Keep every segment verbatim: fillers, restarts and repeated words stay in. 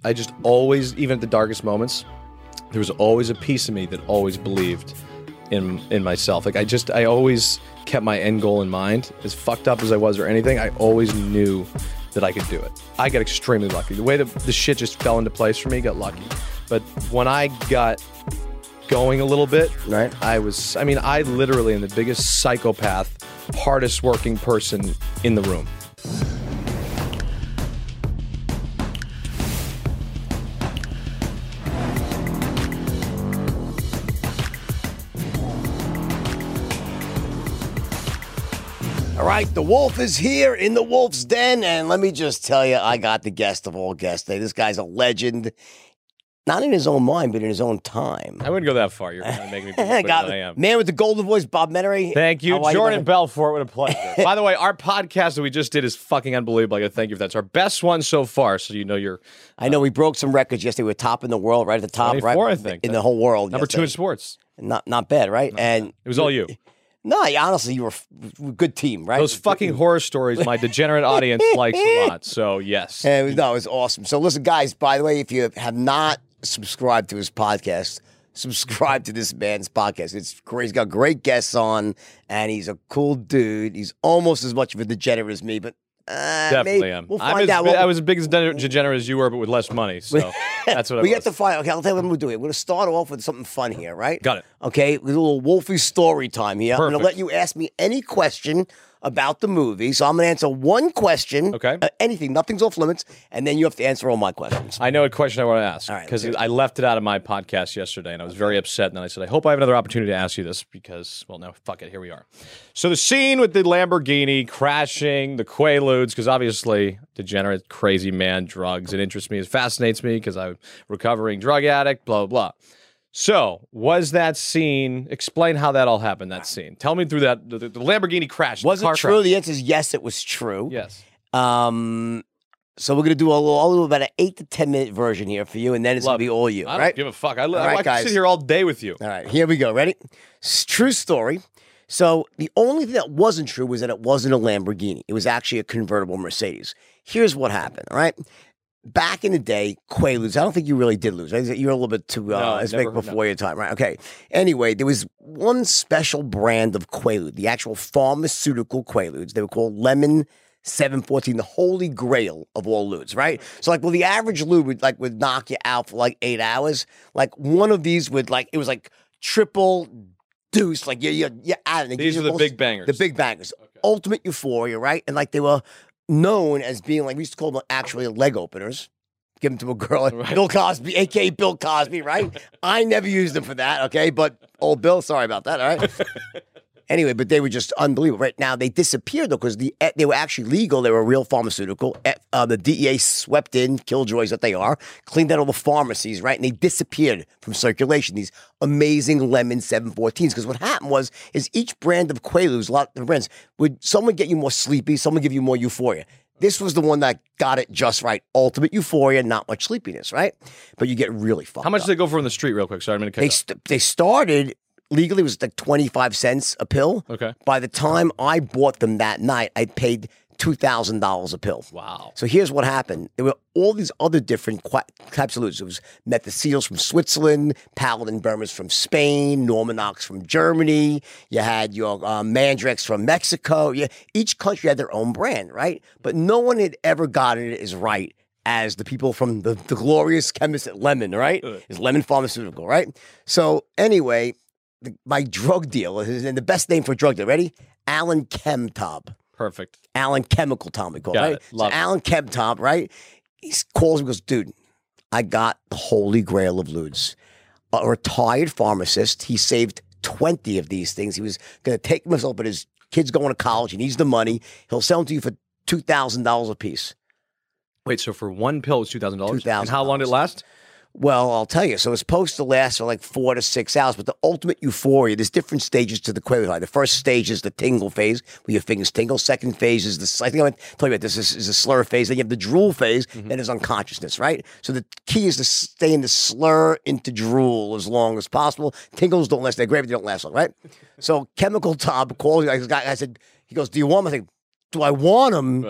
I just always, even at the darkest moments, there was always a piece of me that always believed in in myself. Like I just, I always kept my end goal in mind. As fucked up as I was or anything, I always knew that I could do it. I got extremely lucky. The way that the shit just fell into place for me, got lucky. But when I got going a little bit, right? I was, I mean, I literally am the biggest psychopath, hardest working person in the room. All right, the wolf is here in the wolf's den, and let me just tell you, I got the guest of all guests today. This guy's a legend, not in his own mind, but in his own time. I wouldn't go that far. You're kind of making me think got than I am. Man with the golden voice, Bob Menery. Thank you, How Jordan you Belfort. What a pleasure. By the way, our podcast that we just did is fucking unbelievable. I got to thank you for that. It's our best one so far, so you know you're... Uh, I know we broke some records yesterday. We were top in the world, right at the top, right? I think. In the whole world. Number yesterday. two in sports. Not, not bad, right? Not and bad. It was all you. No, honestly, you were a good team, right? Those fucking horror stories, my degenerate audience likes a lot. So, yes. And it was, no, it was awesome. So, listen, guys, by the way, if you have not subscribed to his podcast, subscribe to this man's podcast. It's great. He's got great guests on, and he's a cool dude. He's almost as much of a degenerate as me, but uh, definitely maybe. am. We'll I'm find as, out. We'll, I was as big as degenerate as you were, but with less money. So that's what I we was. get to find. Okay, I'll tell you what we're doing. We're going to start off with something fun here, right? Got it. Okay, with a little Wolfie story time here. Perfect. I'm going to let you ask me any question about the movie. So I'm going to answer one question. Okay. Uh, anything. Nothing's off limits. And then you have to answer all my questions. I know a question I want to ask All right, because let's hear I left it out of my podcast yesterday, and I was very upset. And then I said, I hope I have another opportunity to ask you this because, well, no, fuck it. Here we are. So the scene with the Lamborghini crashing, the Quaaludes, because obviously degenerate, crazy man, drugs. It interests me. It fascinates me because I'm a recovering drug addict, blah, blah, blah. So, was that scene, explain how that all happened, that scene. Tell me through that, the, the Lamborghini crash. Was the car it true? crash. The answer is yes, it was true. Yes. Um, so we're going to do a little, a little about an eight to ten minute version here for you, and then it's going Love to be all you, I don't right? give a fuck. I, All I, right, I guys. can sit here all day with you. All right, here we go. Ready? S- True story. So the only thing that wasn't true was that it wasn't a Lamborghini. It was actually a convertible Mercedes. Here's what happened, all right? Back in the day, Quaaludes, I don't think you really did lose. Right? You're a little bit too, uh, No, let's never- make before no. your time, right? Okay. Anyway, there was one special brand of Quaalude, the actual pharmaceutical Quaaludes. They were called Lemon seven fourteen, the holy grail of all ludes, right? So like, well, the average lude would like would knock you out for like eight hours. Like one of these would like, it was like triple deuce, like you're, you're, you're out of it. These are the big bangers. The big bangers. Ultimate euphoria, right? And like they were known as being like, we used to call them actually leg openers. Give them to a girl, like Right. Bill Cosby, a k a. Bill Cosby, right? I never used them for that, okay? But old Bill, sorry about that, all right? Anyway, but they were just unbelievable. Right now, they disappeared, though, because the, they were actually legal. They were real pharmaceutical. Uh, the D E A swept in, killjoys that they are, cleaned out all the pharmacies, right? And they disappeared from circulation, these amazing Lemon seven fourteens. Because what happened was, is each brand of Quaaludes, a lot of different brands, would someone get you more sleepy, someone give you more euphoria. This was the one that got it just right. Ultimate euphoria, not much sleepiness, right? But you get really fucked How much up. do they go for in the street, real quick? Sorry, I'm going to cut They, you off. st- they started, legally, it was like twenty-five cents a pill. Okay. By the time I bought them that night, I paid two thousand dollars a pill. Wow. So here's what happened. There were all these other different qu- types of ludes. It was Methacils from Switzerland, Paladin Burmers from Spain, Normanox from Germany. You had your um, Mandrex from Mexico. Yeah, each country had their own brand, right? But no one had ever gotten it as right as the people from the, the glorious chemist at Lemon, right? It's Lemon Pharmaceutical, right? So anyway, the, my drug dealer, and the best name for a drug dealer, ready? Alan Chemtob. Perfect. Alan Chemical Tom, we call it, Got right? it. Love so it. Alan Chemtob, right? He calls me and goes, dude, I got the holy grail of ludes. A retired pharmacist. He saved twenty of these things. He was going to take himself, but his kid's going to college. He needs the money. He'll sell them to you for two thousand dollars a piece. Wait, so for one pill, it was two thousand dollars? two thousand dollars. And how long did it last? Well, I'll tell you. So it's supposed to last for like four to six hours, but the ultimate euphoria, there's different stages to the Quaalude high. The first stage is the tingle phase, where your fingers tingle. Second phase is the, I think I went tell you about this, is, is the slur phase. Then you have the drool phase, Mm-hmm. then there's unconsciousness, right? So the key is to stay in the slur into drool as long as possible. Tingles don't last, they're great, but they don't last long, right? So Chemical Top calls, I, I said, he goes, do you want them? I said, do I want them? Right.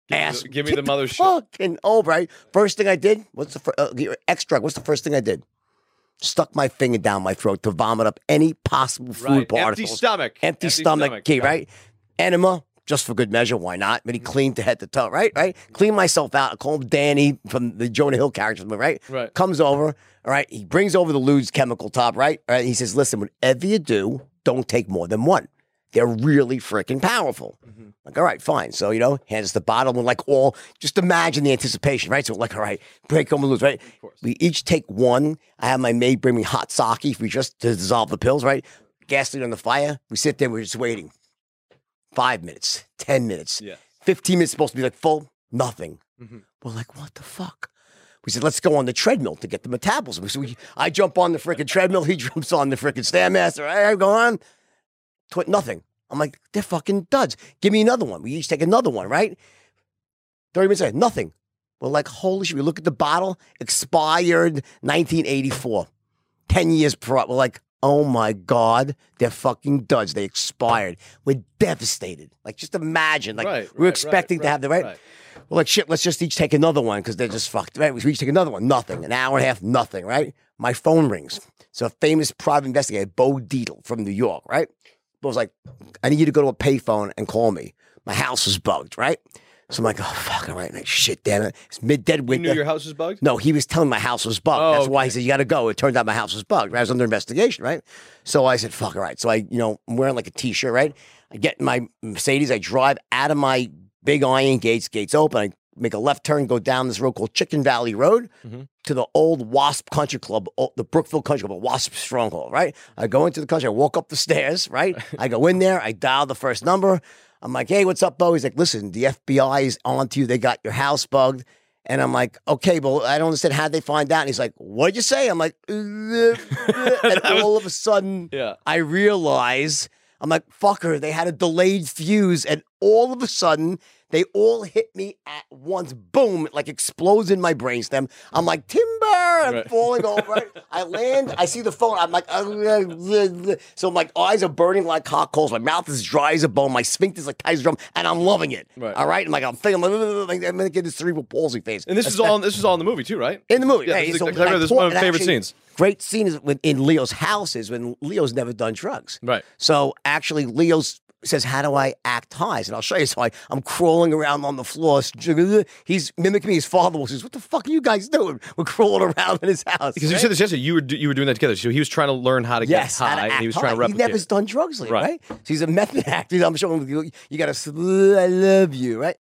ass. give me the Get mother shit. Fucking over, right? First thing I did, what's the first, uh, X drug, what's the first thing I did? Stuck my finger down my throat to vomit up any possible food Right. particles. Empty stomach. Empty, stomach, key, right? Enema, just for good measure, why not? But he cleaned to head to toe, right? Right? Clean myself out. I call him Danny from the Jonah Hill character, right? Right. Comes over, all right? He brings over the Lude's chemical top, right? All right? He says, listen, whatever you do, don't take more than one. They're really freaking powerful. Mm-hmm. Like, all right, fine. So, you know, hands us the bottle and like all, just imagine the anticipation, right? So like, all right, break them loose, right? We each take one. I have my maid bring me hot sake we just to dissolve the pills, right? Gasoline on the fire. We sit there, we're just waiting. Five minutes, ten minutes, Yeah. fifteen minutes supposed to be like full, nothing. Mm-hmm. We're like, what the fuck? We said, let's go on the treadmill to get the metabolism. So we, I jump on the freaking treadmill. He jumps on the freaking Stairmaster. I go on. Tw- nothing. I'm like, they're fucking duds. Give me another one. We each take another one, right? thirty minutes later, nothing. We're like, holy shit. We look at the bottle, expired nineteen eighty-four. ten years pro. We're like, oh my God, they're fucking duds. They expired. We're devastated. Like, just imagine. Like, Right, we we're right, expecting right, to have the right. right. We're like, shit, let's just each take another one because they're just fucked. Right? We each take another one. Nothing. An hour and a half, nothing, right? My phone rings. So a famous private investigator, Bo Dietl from New York, right? Bo was like, I need you to go to a payphone and call me. My house was bugged, right? So I'm like, oh, fuck, all right. Like, shit, damn it. It's mid-dead You winter. knew your house was bugged? No, he was telling my house was bugged. Oh, That's why he okay. said, you got to go. It turned out my house was bugged. Right? I was under investigation, right? So I said, fuck, all right. So I, you know, I'm wearing like a T-shirt, right? I get in my Mercedes. I drive out of my big iron gates, gates open. I make a left turn, go down this road called Chicken Valley Road Mm-hmm. to the old Wasp Country Club, o- the Brookville Country Club, a Wasp stronghold, right? I go into the country. I walk up the stairs, right? I go in there. I dial the first number. I'm like, hey, what's up, Bo? He's like, listen, the F B I is on to you. They got your house bugged. And I'm like, okay, but I don't understand. How'd they find out? And he's like, what'd you say? I'm like, uh, uh, and all of a sudden, Yeah. I realize, I'm like, fucker, they had a delayed fuse. And all of a sudden, they all hit me at once. Boom, it like explodes in my brainstem. I'm like, timber. I'm Right. falling over. Right? I land. I see the phone. I'm like, uh, uh, uh, so my eyes are burning like hot coals. My mouth is dry as a bone. My sphincter is like Tyson drum, and I'm loving it. Right. All right. And like I'm thinking, I'm like, like, I'm gonna get this cerebral palsy face. And this That's is all this is all in the movie too, right? in the movie. Yeah, Hey, this is, so I remember I this is pull- one of my and favorite actually, scenes. Great scene is when, in Leo's house is when Leo's never done drugs. Right. So actually, Leo's says, how do I act high? And I'll show you. So I, I'm crawling around on the floor. He's mimicking me. His father says, what the fuck are you guys doing? We're crawling around in his house. Because you right? said this yesterday, you were do- you were doing that together. So he was trying to learn how to Yes, get how high, to and act he was high. trying to replicate. He never's it. done drugs, Lee, Right. right. So he's a method actor. I'm showing him, you got to, I love you, right?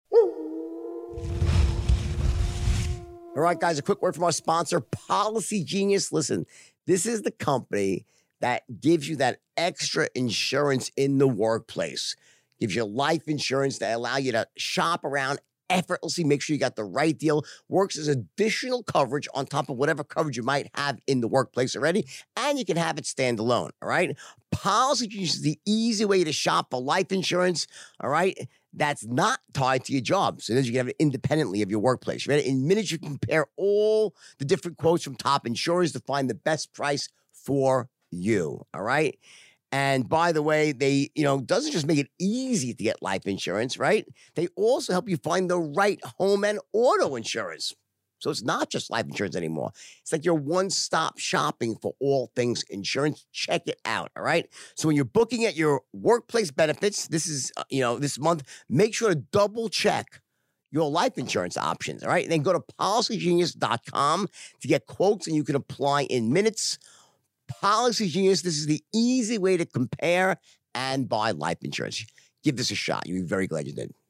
All right, guys, a quick word from our sponsor, Policy Genius. Listen, this is the company that gives you that extra insurance in the workplace. Gives you life insurance that allow you to shop around effortlessly, make sure you got the right deal. Works as additional coverage on top of whatever coverage you might have in the workplace already, and you can have it stand alone, all right? Policy Genius is the easy way to shop for life insurance, all right? That's not tied to your job. So that you can have it independently of your workplace. Right? In minutes, you can compare all the different quotes from top insurers to find the best price for you. All right. And by the way, they, you know, doesn't just make it easy to get life insurance, right? They also help you find the right home and auto insurance. So it's not just life insurance anymore. It's like your one-stop shopping for all things insurance. Check it out, all right? So when you're booking at your workplace benefits, this is, uh, you know, this month, make sure to double check your life insurance options, all right? And then go to policy genius dot com to get quotes, and you can apply in minutes. Policy Genius, this is the easy way to compare and buy life insurance. Give this a shot. You'll be very glad you did.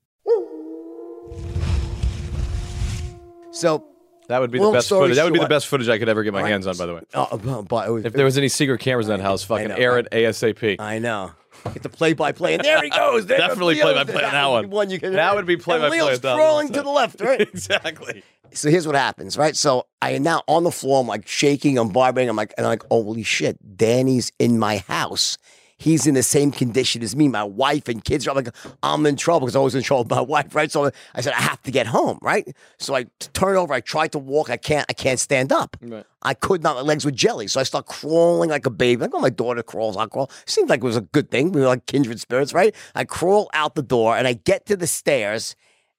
So, That would be the Long best story footage. That would be the short- best footage I could ever get my Right. hands on, by the way. uh, but If there was any secret cameras in that house, fucking know, air right? it ASAP. I know. Get the play-by-play, and there he goes. There Definitely Leo's play-by-play on that would be one. you can That would be play-by-play And Leo's a thousand crawling to percent. the left, right? Exactly. So here's what happens, right? So I am now on the floor. I'm like shaking. I'm vibrating. I'm like, and I'm like, holy shit, Danny's in my house. He's in the same condition as me, my wife and kids. I'm like, I'm in trouble because I was in trouble with my wife, right? So I said, I have to get home, right? So I turn over. I tried to walk. I can't. I can't stand up. Right. I could not. My legs were jelly. So I start crawling like a baby. Like, oh, my daughter crawls. I crawl. Seemed like it was a good thing. We were like kindred spirits, right? I crawl out the door and I get to the stairs.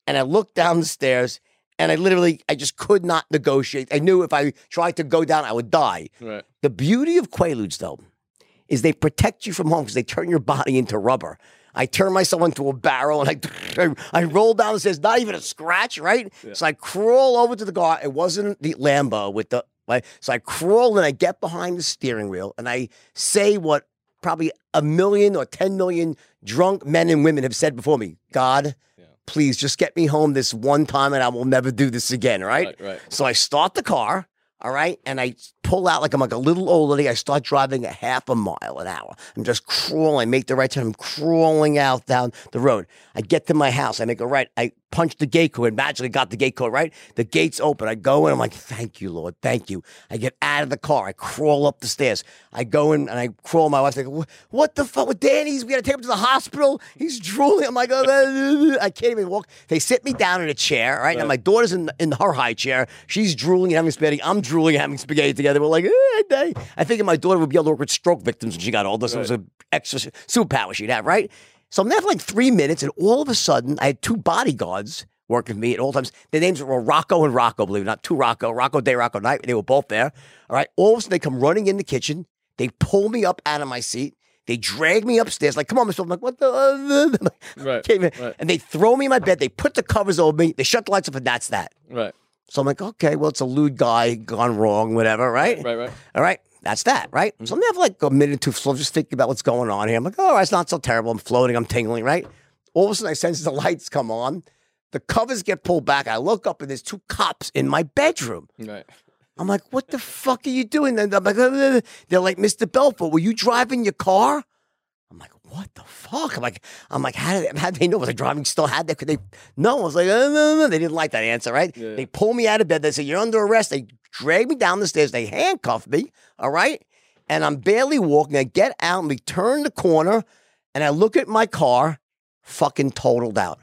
and I looked down the stairs, and I literally, I just could not negotiate. I knew if I tried to go down, I would die. Right. The beauty of Quaaludes, though, is they protect you from home because they turn your body into rubber. I turn myself into a barrel, and I I roll down the stairs, not even a scratch, right? Yeah. So I crawl over to the car. It wasn't the Lambo with the, right? So I crawl, and I get behind the steering wheel, and I say what probably a million or ten million drunk men and women have said before me. God, yeah. please just get me home this one time, and I will never do this again, right? Right, right. So I start the car. All right. And I pull out like I'm like a little old lady. I start driving a half a mile an hour. I'm just crawling. I make the right turn. I'm crawling out down the road. I get to my house. I make a right. I punch the gate code. Magically got the gate code right. The gate's open. I go in. I'm like, thank you, Lord. Thank you. I get out of the car. I crawl up the stairs. I go in and I crawl. My wife's like, what the fuck with Danny's? We got to take him to the hospital. He's drooling. I'm like, oh, I can't even walk. They sit me down in a chair. Right. right. Now my daughter's in, in her high chair. She's drooling and having spaghetti. I'm drooling and having spaghetti together. We're like, eh, I figured my daughter would be able to work with stroke victims when she got older. So right. it was an extra superpower she'd have, right? So I'm there for like three minutes, and all of a sudden, I had two bodyguards working with me at all times. Their names were Rocco and Rocco, believe it or not. Two Rocco, Rocco day, Rocco night. They were both there. All right. All of a sudden, they come running in the kitchen. They pull me up out of my seat. They drag me upstairs. Like, come on, Mister I'm like, what the? Uh, right, right. And they throw me in my bed. They put the covers over me. They shut the lights off, and that's that. Right. So I'm like, okay, well, it's a lewd guy gone wrong, whatever, right? Right, right. All right. That's that, right? So I'm there for like a minute or two, so I'm just thinking about what's going on here. I'm like, oh, it's not so terrible. I'm floating. I'm tingling, right? All of a sudden, I sense the lights come on. The covers get pulled back. I look up, and there's two cops in my bedroom. Right. I'm like, what the fuck are you doing? And I'm like, uh, they're like, Mister Belfort, were you driving your car? I'm like, what the fuck? I'm like, I'm like, how did, how did they know? Was I driving still? Had they? Could they? No, I was like, uh, no, no. They didn't like that answer, right? Yeah. They pull me out of bed. They say, you're under arrest. They drag me down the stairs. They handcuff me, all right? And I'm barely walking. I get out, and we turn the corner, and I look at my car, fucking totaled out.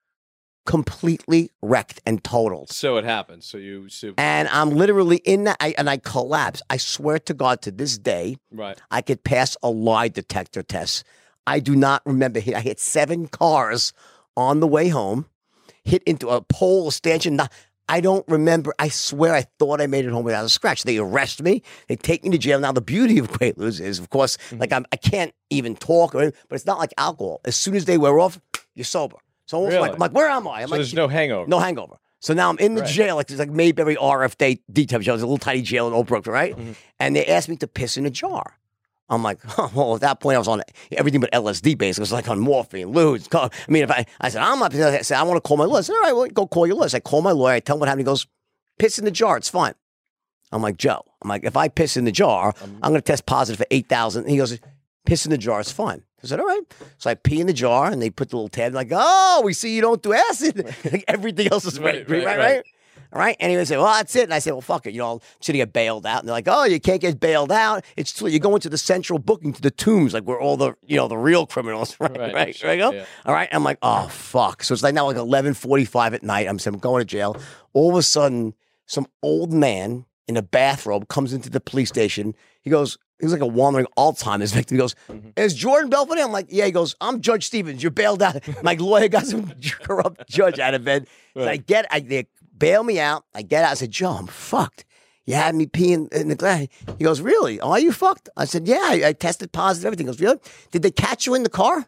Completely wrecked and totaled. So it happened. So you... So- and I'm literally in that, I, and I collapse. I swear to God, to this day, right. I could pass a lie detector test. I do not remember. I hit seven cars on the way home, hit into a pole, a stanchion. Not, I don't remember. I swear I thought I made it home without a scratch. They arrest me. They take me to jail. Now, the beauty of Quaaludes is, of course, mm-hmm. like I'm, I can't even talk, or anything, but it's not like alcohol. As soon as they wear off, you're sober. So I'm, really? like, I'm like, where am I? I'm so like, there's no hangover. No hangover. So now I'm in the right. jail. Like, it's like Mayberry R F D detail show. It's a little tiny jail in Old Brooklyn, right? Mm-hmm. And they asked me to piss in a jar. I'm like, oh, well, at that point, I was on everything but L S D base. It was like on morphine, ludes. I mean, if I, I said, I'm not, I said, I want to call my lawyer. I said, all right, well, go call your lawyer. I call my lawyer. I tell him what happened. He goes, piss in the jar. It's fine. I'm like, Joe, I'm like, if I piss in the jar, um, I'm going to test positive for eight thousand. He goes, piss in the jar. It's fine. I said, all right. So I pee in the jar, and they put the little tab, like, oh, we see you don't do acid. Like, everything else is right, right, right, right, right. All right. Anyway, they say, well, that's it. And I say, well, fuck it. You know, I'm going to get bailed out. And they're like, oh, you can't get bailed out. It's too, you go into the central booking to the tombs, like where all the, you know, the real criminals, right? Right. Right. right go? Yeah. All right. And I'm like, oh, fuck. So it's like now like eleven forty-five at night. I'm saying, I'm going to jail. All of a sudden, some old man in a bathrobe comes into the police station. He goes, he was like a wandering Alzheimer's victim. He goes, mm-hmm. is Jordan Belfort? I'm like, yeah. He goes, I'm Judge Stevens. You're bailed out. My lawyer got some corrupt judge out of bed. Right. So I get, I they bail me out. I get out. I said, Joe, I'm fucked. You had me peeing in the glass. He goes, really? Oh, are you fucked? I said, yeah. I, I tested positive. Everything. He goes, really? Did they catch you in the car?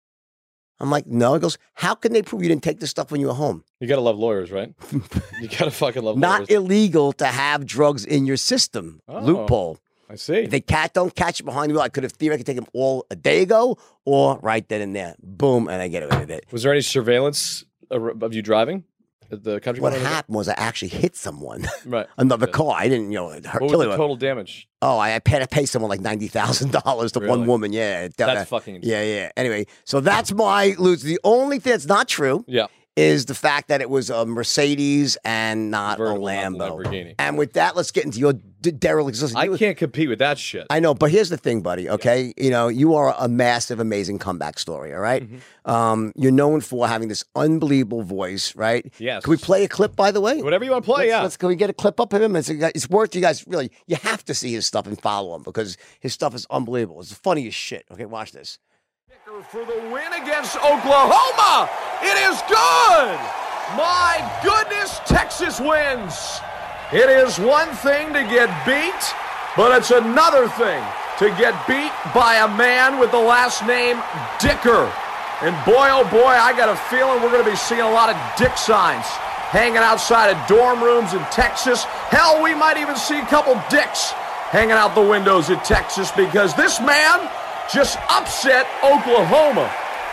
I'm like, no. He goes, how can they prove you didn't take this stuff when you were home? You gotta love lawyers, right? You gotta fucking love Not lawyers. Not illegal to have drugs in your system. Oh. Loophole. I see. If they cat don't catch it behind the wheel, I could have theoretically taken them all a day ago or right then and there. Boom, and I get away with it. Was there any surveillance of you driving at the country? What happened was I actually hit someone. Right. Another yeah. car. I didn't, you know, hurt. What was the total damage? Oh, I, I had to pay someone like ninety thousand dollars to really? one woman. Yeah. That's uh, fucking insane. Yeah, yeah. Anyway, so that's my lose. The only thing that's not true. Yeah. Is the fact that it was a Mercedes and not Vertical, a Lambo. Not Lamborghini. And with that, let's get into your d- derelict. I can't compete with that shit. I know, but here's the thing, buddy, okay? Yeah. You know, you are a massive, amazing comeback story, all right? Mm-hmm. Um, you're known for having this unbelievable voice, right? Yes. Can we play a clip, by the way? Whatever you want to play, let's, yeah. Let's, can we get a clip up of him? It's, it's worth you guys, really, you have to see his stuff and follow him because his stuff is unbelievable. It's the funniest shit. Okay, watch this. For the win against Oklahoma. It is good. My goodness, Texas wins. It is one thing to get beat, but it's another thing to get beat by a man with the last name Dicker. And boy, oh boy, I got a feeling we're going to be seeing a lot of dick signs hanging outside of dorm rooms in Texas. Hell, we might even see a couple dicks hanging out the windows in Texas because this man just upset Oklahoma.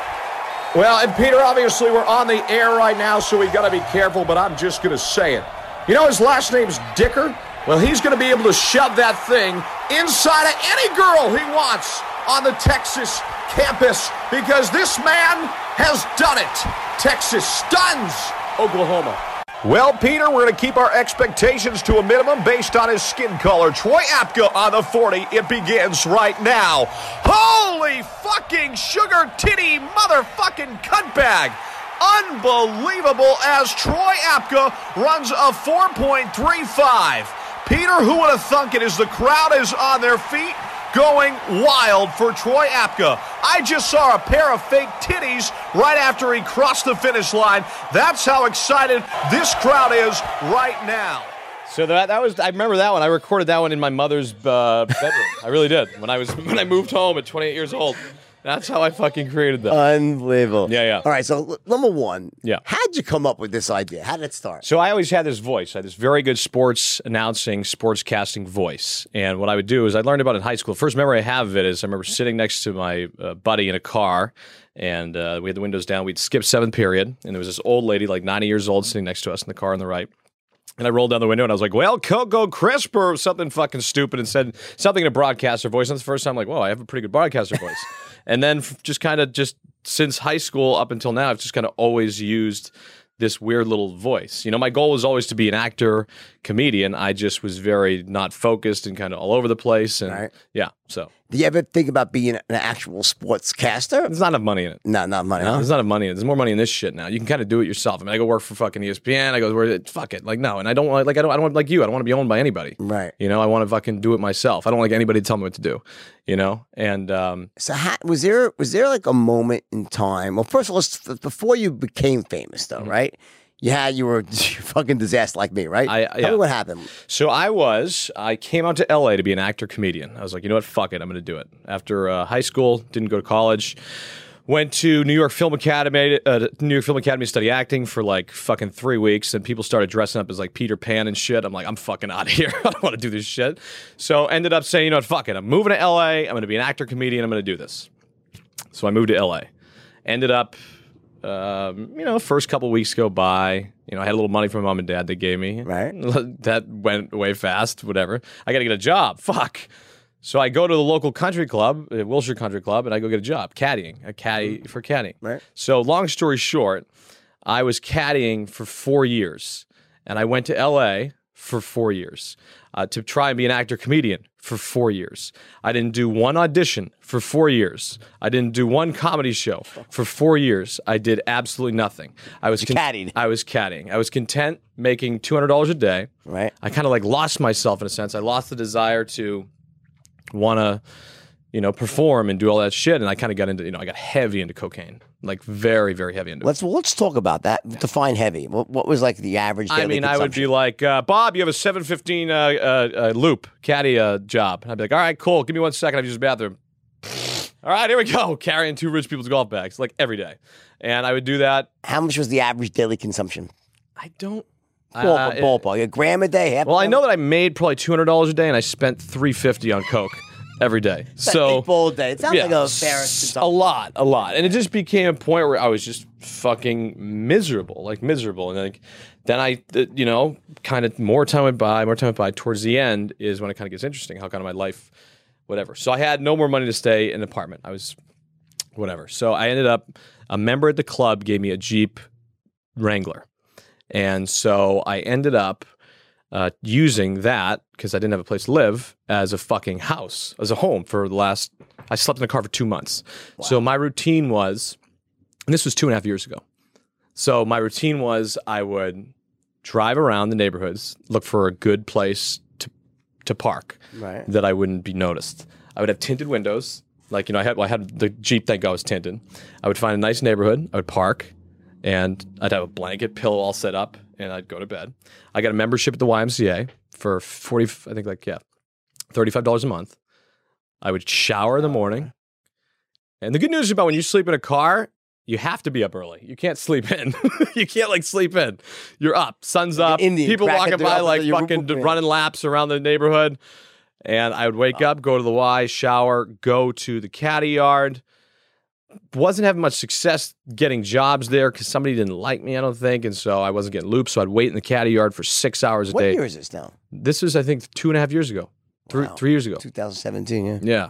Well, and Peter, obviously we're on the air right now, so we got to be careful, but I'm just going to say it. You know his last name's Dicker? Well, he's going to be able to shove that thing inside of any girl he wants on the Texas campus because this man has done it. Texas stuns Oklahoma. Well, Peter, we're going to keep our expectations to a minimum based on his skin color. Troy Apka on the forty. It begins right now. Holy fucking sugar titty motherfucking cuntbag. Unbelievable as Troy Apka runs a four point three five. Peter, who would have thunk it as the crowd is on their feet going wild for Troy Apka. I just saw a pair of fake titties right after he crossed the finish line. That's how excited this crowd is right now. So that that was I remember that one. I recorded that one in my mother's uh, bedroom. I really did. When I was when I moved home at twenty-eight years old. That's how I fucking created that. Unbelievable. Yeah, yeah. All right, so l- number one. Yeah. How'd you come up with this idea? How did it start? So I always had this voice. I had this very good sports announcing, sportscasting voice. And what I would do is I learned about it in high school. First memory I have of it is I remember sitting next to my uh, buddy in a car, and uh, we had the windows down. We'd skip seventh period, and there was this old lady, like ninety years old, sitting next to us in the car on the right. And I rolled down the window and I was like, well, Coco Crisp or something fucking stupid and said something in a broadcaster voice. And that's the first time I'm like, whoa, I have a pretty good broadcaster voice. And then f- just kind of just since high school up until now, I've just kind of always used this weird little voice. You know, my goal was always to be an actor, comedian. I just was very not focused and kind of all over the place. And Right. yeah, so. Do you ever think about being an actual sportscaster? There's not enough money in it. No, not money, huh? There's not enough money in it. There's more money in this shit now. You can kind of do it yourself. I mean, I go work for fucking E S P N. I go, where fuck it. Like, no. And I don't want, like, I don't, I don't want, like you, I don't want to be owned by anybody. Right. You know, I want to fucking do it myself. I don't like anybody to tell me what to do, you know? And, um, So how, was there was there like a moment in time? Well, first of all, let's, before you became famous, though, Mm-hmm. right? You had you were fucking disaster like me, right? I- Tell yeah. me what happened. So I was, I came out to L A to be an actor comedian. I was like, you know what, fuck it, I'm going to do it. After uh, high school, didn't go to college, went to New York Film Academy, uh, New York Film Academy to study acting for like fucking three weeks, and people started dressing up as like Peter Pan and shit. I'm like, I'm fucking out of here. I don't want to do this shit. So ended up saying, you know what, fuck it, I'm moving to L A. I'm going to be an actor comedian. I'm going to do this. So I moved to L A. Ended up, um, you know, first couple weeks go by. You know, I had a little money from mom and dad they gave me. Right. That went away fast, whatever. I got to get a job. Fuck. So I go to the local country club, uh, Wilshire Country Club, and I go get a job, caddying, a caddy for caddying. Right. So long story short, I was caddying for four years, and I went to L A for four years uh, to try and be an actor comedian for four years. I didn't do one audition for four years. I didn't do one comedy show for four years. I did absolutely nothing. I was con- caddied. I was caddying. I was content making two hundred dollars a day. Right. I kind of like lost myself in a sense. I lost the desire to want to, you know, perform and do all that shit. And I kind of got into, you know, I got heavy into cocaine, like very, very heavy into it. Let's well, let's talk about that. Define heavy. What, what was like the average? I daily mean, I would be consumption? like, uh, Bob, you have a seven fifteen uh, uh, uh, loop caddy uh, job. And I'd be like, all right, cool. Give me one second. I've used the bathroom. All right, here we go. Carrying two rich people's golf bags, like every day. And I would do that. How much was the average daily consumption? I don't. Ball, uh, ballpark, a gram a day. Half Well, a I gram? know that I made probably two hundred dollars a day, and I spent three fifty on coke every day. So Eight bowl a day. It sounds yeah, like a fair s- consumption. a lot, a lot, and it just became a point where I was just fucking miserable, like miserable, and like then I, uh, you know, kind of more time went by, more time went by. Towards the end is when it kind of gets interesting, how kind of my life, whatever. So I had no more money to stay in an apartment. I was, whatever. So I ended up, a member at the club gave me a Jeep Wrangler, and so I ended up. Uh, using that because I didn't have a place to live as a fucking house, as a home for the last. I slept in the car for two months. So my routine was, and this was two and a half years ago. So my routine was I would drive around the neighborhoods, look for a good place to to park Right. that I wouldn't be noticed. I would have tinted windows, like you know I had well, I had the Jeep. Thank God was tinted. I would find a nice neighborhood. I would park. and I'd have a blanket, pillow all set up, and I'd go to bed. I got a membership at the Y M C A for forty, I think like yeah, thirty-five dollars a month. I would shower in the morning, and the good news about when you sleep in a car, you have to be up early. You can't sleep in. You can't like sleep in. You're up, sun's up. Indian, people crack walking it by up like with your fucking roof, running laps around the neighborhood. And I would wake up, go to the Y, shower, go to the caddy yard. Wasn't having much success getting jobs there because somebody didn't like me, I don't think. And so I wasn't getting looped. So I'd wait in the caddy yard for six hours a What day. year is this now? This was, I think, two and a half years ago. Three, Wow. three years ago. twenty seventeen, yeah. Yeah.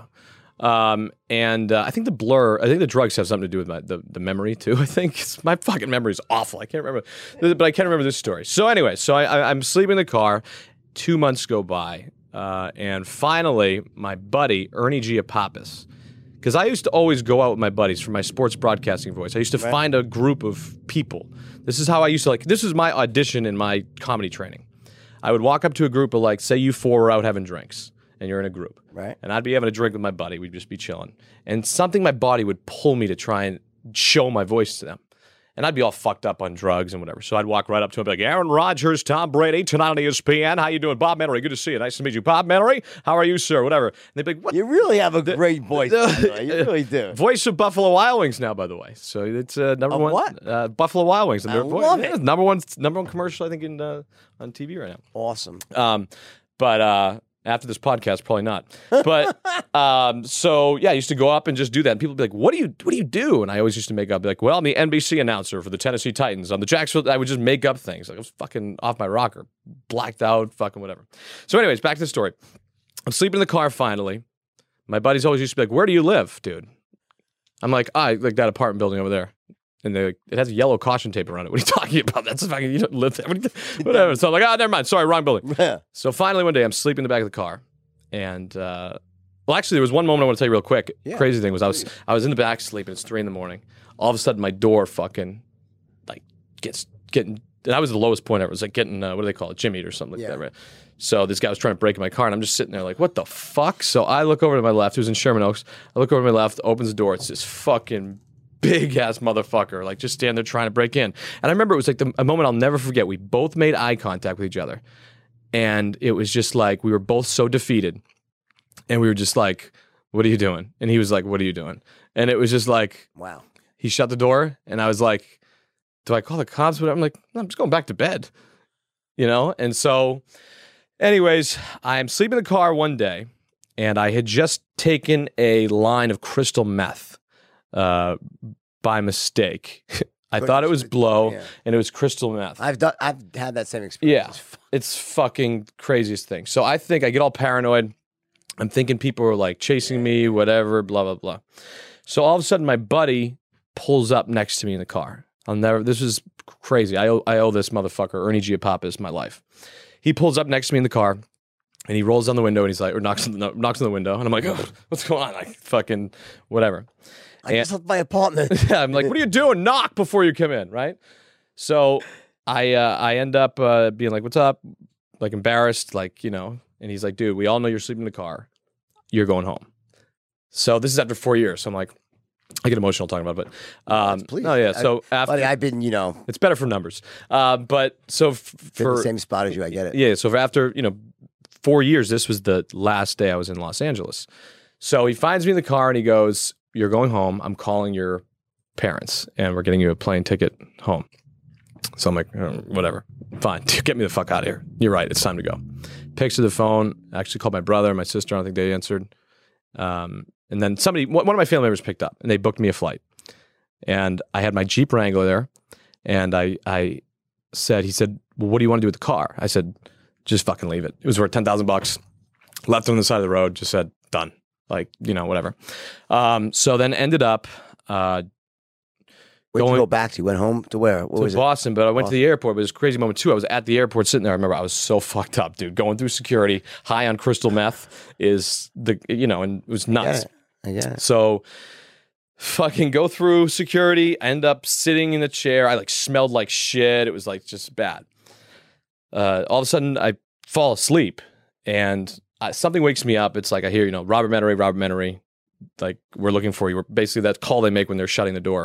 Um, and uh, I think the blur, I think the drugs have something to do with my the, the memory too. I think it's, my fucking memory is awful. I can't remember, but I can't remember this story. So anyway, so I, I, I'm sleeping in the car. Two months go by, uh, and finally, my buddy Ernie Giapapis, because I used to always go out with my buddies for my sports broadcasting voice. I used to Right. find a group of people. This is how I used to like. This was my audition in my comedy training. I would walk up to a group of like, say you four were out having drinks, and you're in a group. Right. And I'd be having a drink with my buddy. We'd just be chilling. And something my body would pull me to try and show my voice to them. And I'd be all fucked up on drugs and whatever. So I'd walk right up to him and be like, Aaron Rodgers, Tom Brady, tonight on E S P N. How you doing? Bob Menery, good to see you. Nice to meet you. Bob Menery, how are you, sir? Whatever. And they'd be like, what? You really have a great voice. by the way. You really do. Voice of Buffalo Wild Wings now, by the way. So it's uh, number Of one. what? Uh, Buffalo Wild Wings. And I their love voice- it. yeah, number one, number one commercial, I think, in uh, on T V right now. Awesome. Um, but uh, after this podcast, probably not. But um, so yeah, I used to go up and just do that. And people would be like, "What do you What do you do?" And I always used to make up be like, "Well, I'm the N B C announcer for the Tennessee Titans. I'm the Jacksonville." I would just make up things. Like I was fucking off my rocker, blacked out, fucking whatever. So, anyways, back to the story. I'm sleeping in the car finally. My buddies always used to be like, "Where do you live, dude?" I'm like, "I like that apartment building over there." And they're like, it has yellow caution tape around it. What are you talking about? That's fucking, you don't live there. What are you- Whatever. So I'm like, oh, never mind. Sorry, wrong building. Yeah. So finally one day I'm sleeping in the back of the car. And, uh, well, actually, there was one moment I want to tell you real quick. Yeah, Crazy thing was I was I was in the back sleeping. It's three in the morning. All of a sudden, my door fucking, like, gets, getting, that was the lowest point ever. It was like getting, uh, what do they call it? Jimmy or something like Yeah. that, right? So this guy was trying to break in my car, and I'm just sitting there like, what the fuck? So I look over to my left. It was in Sherman Oaks. I look over to my left, opens the door. It's this fucking big ass motherfucker, like just standing there trying to break in. And I remember it was like the, a moment I'll never forget. We both made eye contact with each other. And it was just like we were both so defeated. And we were just like, what are you doing? And he was like, what are you doing? And it was just like, Wow. he shut the door. And I was like, do I call the cops? I'm like, no, I'm just going back to bed. You know? And so, anyways, I'm sleeping in the car one day. And I had just taken a line of crystal meth. Uh, by mistake. I thought it was blow, Yeah. and it was crystal meth. I've done. I've had that same yeah, experience. it's fucking craziest thing. So I think I get all paranoid. I'm thinking people are like chasing me, whatever, blah blah blah. So all of a sudden, my buddy pulls up next to me in the car. I'll never. This is crazy. I owe, I owe this motherfucker Ernie Giapapis my life. He pulls up next to me in the car. And he rolls down the window and he's like, or knocks on the, knocks on the window. And I'm like, oh, what's going on? Like, fucking whatever. I just left my apartment. Yeah, I'm like, what are you doing? Knock before you come in, right? So I uh, I end up uh, being like, what's up? Like embarrassed, like, you know. And he's like, dude, we all know you're sleeping in the car. You're going home. So this is after four years. So I'm like, I get emotional talking about it. But, um, Please. oh, yeah. So I, after, buddy, I've been, you know, it's better for numbers. Uh, but so f- in for the same spot as you. I get it. yeah, so for after, you know, four years, this was the last day I was in Los Angeles. So he finds me in the car and he goes, you're going home. I'm calling your parents and we're getting you a plane ticket home. So I'm like, oh, whatever. Fine. Get me the fuck out of here. You're right. It's time to go. Picks up the phone. Actually called my brother and my sister. I don't think they answered. Um, and then somebody, one of my family members picked up and they booked me a flight. And I had my Jeep Wrangler there. And I, I said, he said, well, what do you want to do with the car? I said, just fucking leave it. It was worth ten thousand bucks. Left it on the side of the road. Just said, done. Like, you know, whatever. Um, so then ended up uh, Where'd going you go back to? You went home to where? What to was Boston, but I went to the airport. But it was a crazy moment too. I was at the airport sitting there. I remember I was so fucked up, dude. Going through security, high on crystal meth is the, you know, and it was it? nuts. Yeah, I get it. So fucking go through security, end up sitting in the chair. I like smelled like shit. It was like just bad. Uh, all of a sudden I fall asleep and I, something wakes me up. It's like I hear, you know, Robert Menery, Robert Menery, like we're looking for you. We're basically that call they make when they're shutting the door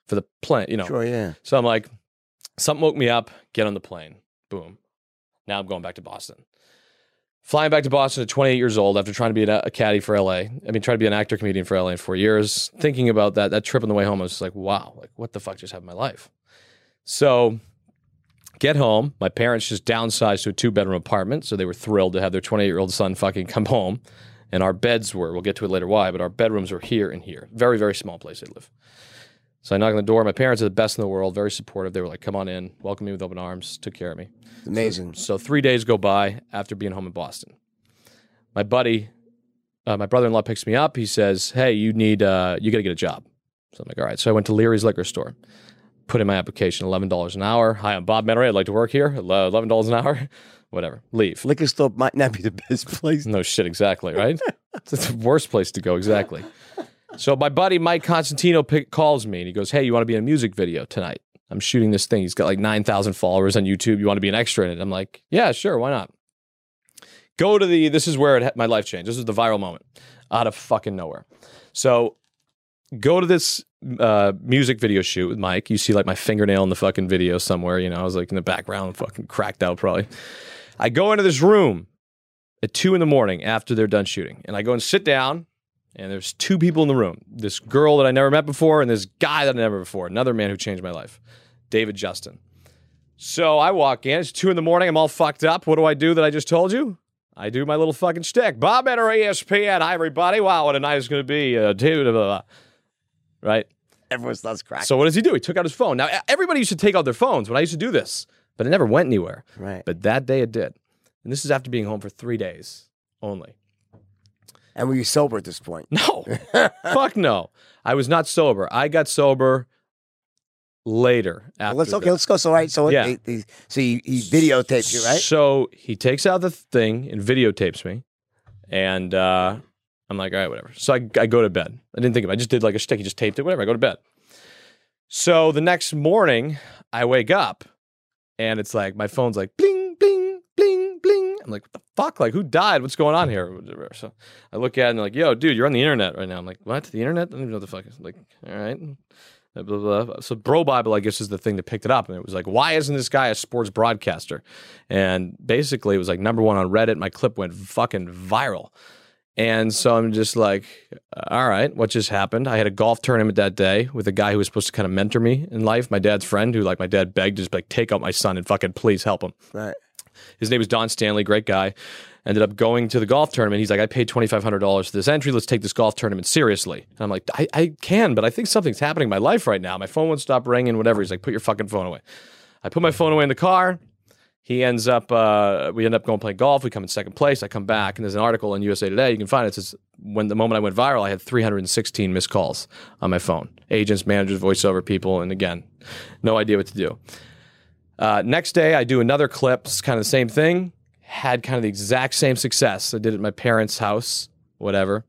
for the plane, you know. Sure, yeah. So I'm like, something woke me up, get on the plane. Boom. Now I'm going back to Boston. Flying back to Boston at twenty-eight years old after trying to be a, a caddy for L A. I mean, trying to be an actor comedian for L A in four years. Thinking about that that trip on the way home, I was just like, wow, like what the fuck just happened in my life? So get home. My parents just downsized to a two-bedroom apartment, so they were thrilled to have their twenty-eight-year-old son fucking come home. And our beds were, we'll get to it later why, but our bedrooms were here and here. Very, very small place they live. So I knock on the door. My parents are the best in the world, very supportive. They were like, come on in, welcome me with open arms, took care of me. Amazing. So, so three days go by after being home in Boston. My buddy, uh, my brother-in-law picks me up. He says, hey, you need, uh, you got to get a job. So I'm like, all right. So I went to Leary's liquor store, put in my application, eleven dollars an hour. Hi, I'm Bob Meneray. I'd like to work here. eleven dollars an hour. Whatever. Leave. Liquor store might not be the best place. No shit, exactly, right? It's the worst place to go, exactly. So my buddy Mike Constantino pick, calls me and he goes, hey, you want to be in a music video tonight? I'm shooting this thing. He's got like nine thousand followers on YouTube. You want to be an extra in it? I'm like, yeah, sure. Why not? Go to the, this is where it, my life changed. This is the viral moment out of fucking nowhere. So go to this uh, music video shoot with Mike. You see like my fingernail in the fucking video somewhere. You know, I was like in the background, fucking cracked out probably. I go into this room at two in the morning after they're done shooting. And I go and sit down. And there's two people in the room. This girl that I never met before and this guy that I never met before. Another man who changed my life. David Justin. So I walk in. It's two in the morning. I'm all fucked up. What do I do that I just told you? I do my little fucking shtick. Bob Meneray, E S P N. Hi, everybody. Wow, what a night it's going to be. Uh, dude, blah, blah, blah. Right? Everyone starts cracking. So what does he do? He took out his phone. Now, everybody used to take out their phones when I used to do this. But it never went anywhere. Right. But that day it did. And this is after being home for three days only. And were you sober at this point? No. Fuck no. I was not sober. I got sober later after Well, let's okay, that. let's go. So right, so Yeah. he, he, so he, he videotaped you, right? So he takes out the thing and videotapes me. And uh, I'm like, all right, whatever. So I, I go to bed. I didn't think of it. I just did like a shtick. He just taped it, whatever. I go to bed. So the next morning, I wake up and it's like, my phone's like, bling, bling, bling, bling. I'm like, what the fuck? Like, who died? What's going on here? So I look at it and they're like, yo, dude, you're on the internet right now. I'm like, what? The internet? I don't even know what the fuck is. Like, all right. Blah, blah, blah. So Bro Bible, I guess, is the thing that picked it up. And it was like, why isn't this guy a sports broadcaster? And basically, it was like number one on Reddit. My clip went fucking viral. And so I'm just like, all right, what just happened? I had a golf tournament that day with a guy who was supposed to kind of mentor me in life, my dad's friend, who like my dad begged to just like take out my son and fucking please help him. Right. His name was Don Stanley, great guy. Ended up going to the golf tournament. He's like, I paid twenty-five hundred dollars for this entry. Let's take this golf tournament seriously. And I'm like, I, I can, but I think something's happening in my life right now. My phone won't stop ringing, whatever. He's like, put your fucking phone away. I put my phone away in the car. He ends up, uh, we end up going play golf. We come in second place. I come back, and there's an article in U S A Today. You can find it. It says, when the moment I went viral, I had three hundred sixteen missed calls on my phone. Agents, managers, voiceover people, and again, no idea what to do. Uh, next day, I do another clip. It's kind of the same thing. Had kind of the exact same success. I did it at my parents' house, whatever.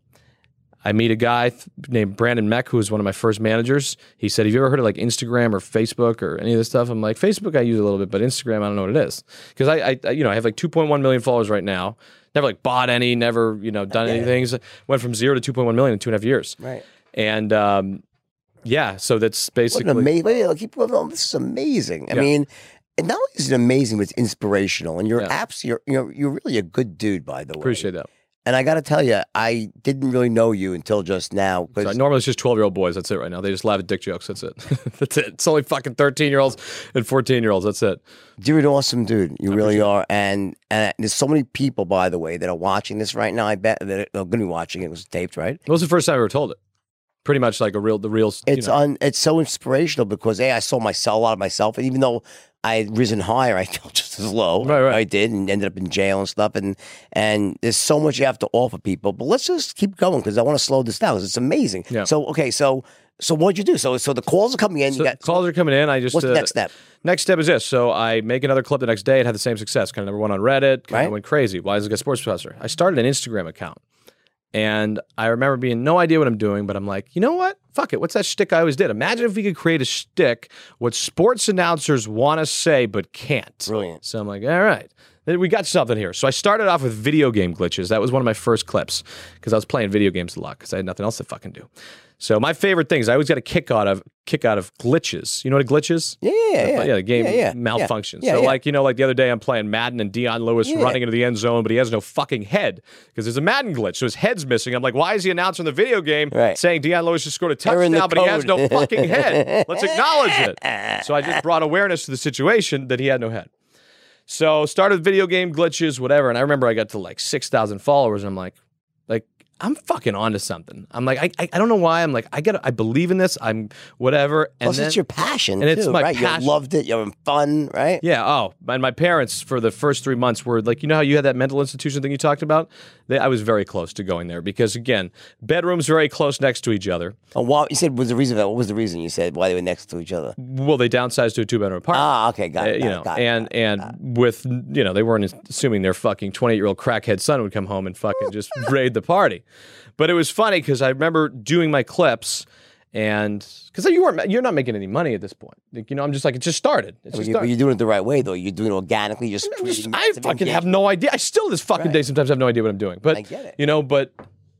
I meet a guy th- named Brandon Meck, who was one of my first managers. He said, have you ever heard of like Instagram or Facebook or any of this stuff? I'm like, Facebook I use a little bit, but Instagram, I don't know what it is. Because I, I, you know, I have like two point one million followers right now. Never like bought any, never, you know, done anything. Went from zero to two point one million in two and a half years. Right. And um, yeah, so that's basically. What an amazing, wait, wait, keep going. This is amazing. I Yeah. mean, and not only is it amazing, but it's inspirational. And you're Yeah. abs- you're, you're, you're really a good dude, by the way. Appreciate that. And I got to tell you, I didn't really know you until just now. So normally it's just twelve-year-old boys. That's it right now. They just laugh at dick jokes. That's it. That's it. It's only fucking thirteen-year-olds and fourteen-year-olds. That's it. You're an awesome dude. You I really appreciate are. And, and there's so many people, by the way, that are watching this right now. I bet that are going to be watching it. It was taped, right? It was the first time I ever told it. Pretty much like a real, the real. You It's know. un, It's so inspirational because, A, I saw myself, a lot of myself. And even though I had risen higher, I felt just as low. Right, right. I did and ended up in jail and stuff. And and there's so much you have to offer people. But let's just keep going because I want to slow this down because it's amazing. Yeah. So, okay, so so what'd you do? So so the calls are coming in. So you got, calls are coming in. I just. what's the uh, next step? Next step is this. So I make another clip the next day. It had the same success. Kind of number one on Reddit. Kind Right. of went crazy. Why is it a sports professor? I started an Instagram account. And I remember being no idea what I'm doing, but I'm like, you know what? Fuck it. What's that shtick I always did? Imagine if we could create a shtick what sports announcers want to say but can't. Brilliant. So I'm like, all right. We got something here. So I started off with video game glitches. That was one of my first clips because I was playing video games a lot because I had nothing else to fucking do. So my favorite things, I always got a kick out of kick out of glitches. You know what a glitch is? Yeah, yeah, yeah. Yeah, the game yeah, yeah. malfunctions. Yeah, so yeah. like, you know, like the other day I'm playing Madden and Deion Lewis Yeah. running into the end zone, but he has no fucking head because there's a Madden glitch. So his head's missing. I'm like, why is he announcing the video game Right. saying Deion Lewis just scored a They're in the touchdown, but he has code. no fucking head? Let's acknowledge it. So I just brought awareness to the situation that he had no head. So started video game glitches, whatever. And I remember I got to like six thousand followers. And I'm like, like, I'm fucking onto something. I'm like, I, I, I don't know why. I'm like, I got, I believe in this. I'm whatever. And Plus, then, it's your passion, and it's too, my right? passion. You loved it. You're having fun, right? Yeah. Oh, and my parents for the first three months were like, you know how you had that mental institution thing you talked about? They, I was very close to going there because again, bedrooms very close next to each other. Oh, what you said was the reason for that? What was the reason you said why they were next to each other? Well, they downsized to a two bedroom apartment. Ah, okay, got Uh, it. you got know, it, got it, and got it, and got it. with you know, they weren't assuming their fucking twenty-eight year old crackhead son would come home and fucking just raid the party. But it was funny because I remember doing my clips, and because you weren't, you're not making any money at this point. Like, you know, I'm just like it just started. It's But just you, but started. you're doing it the right way, though. You're doing it organically. Just, I'm just- creating I massive fucking have engagement. no idea. I still this fucking Right. day sometimes have no idea what I'm doing. But I get it. you know, but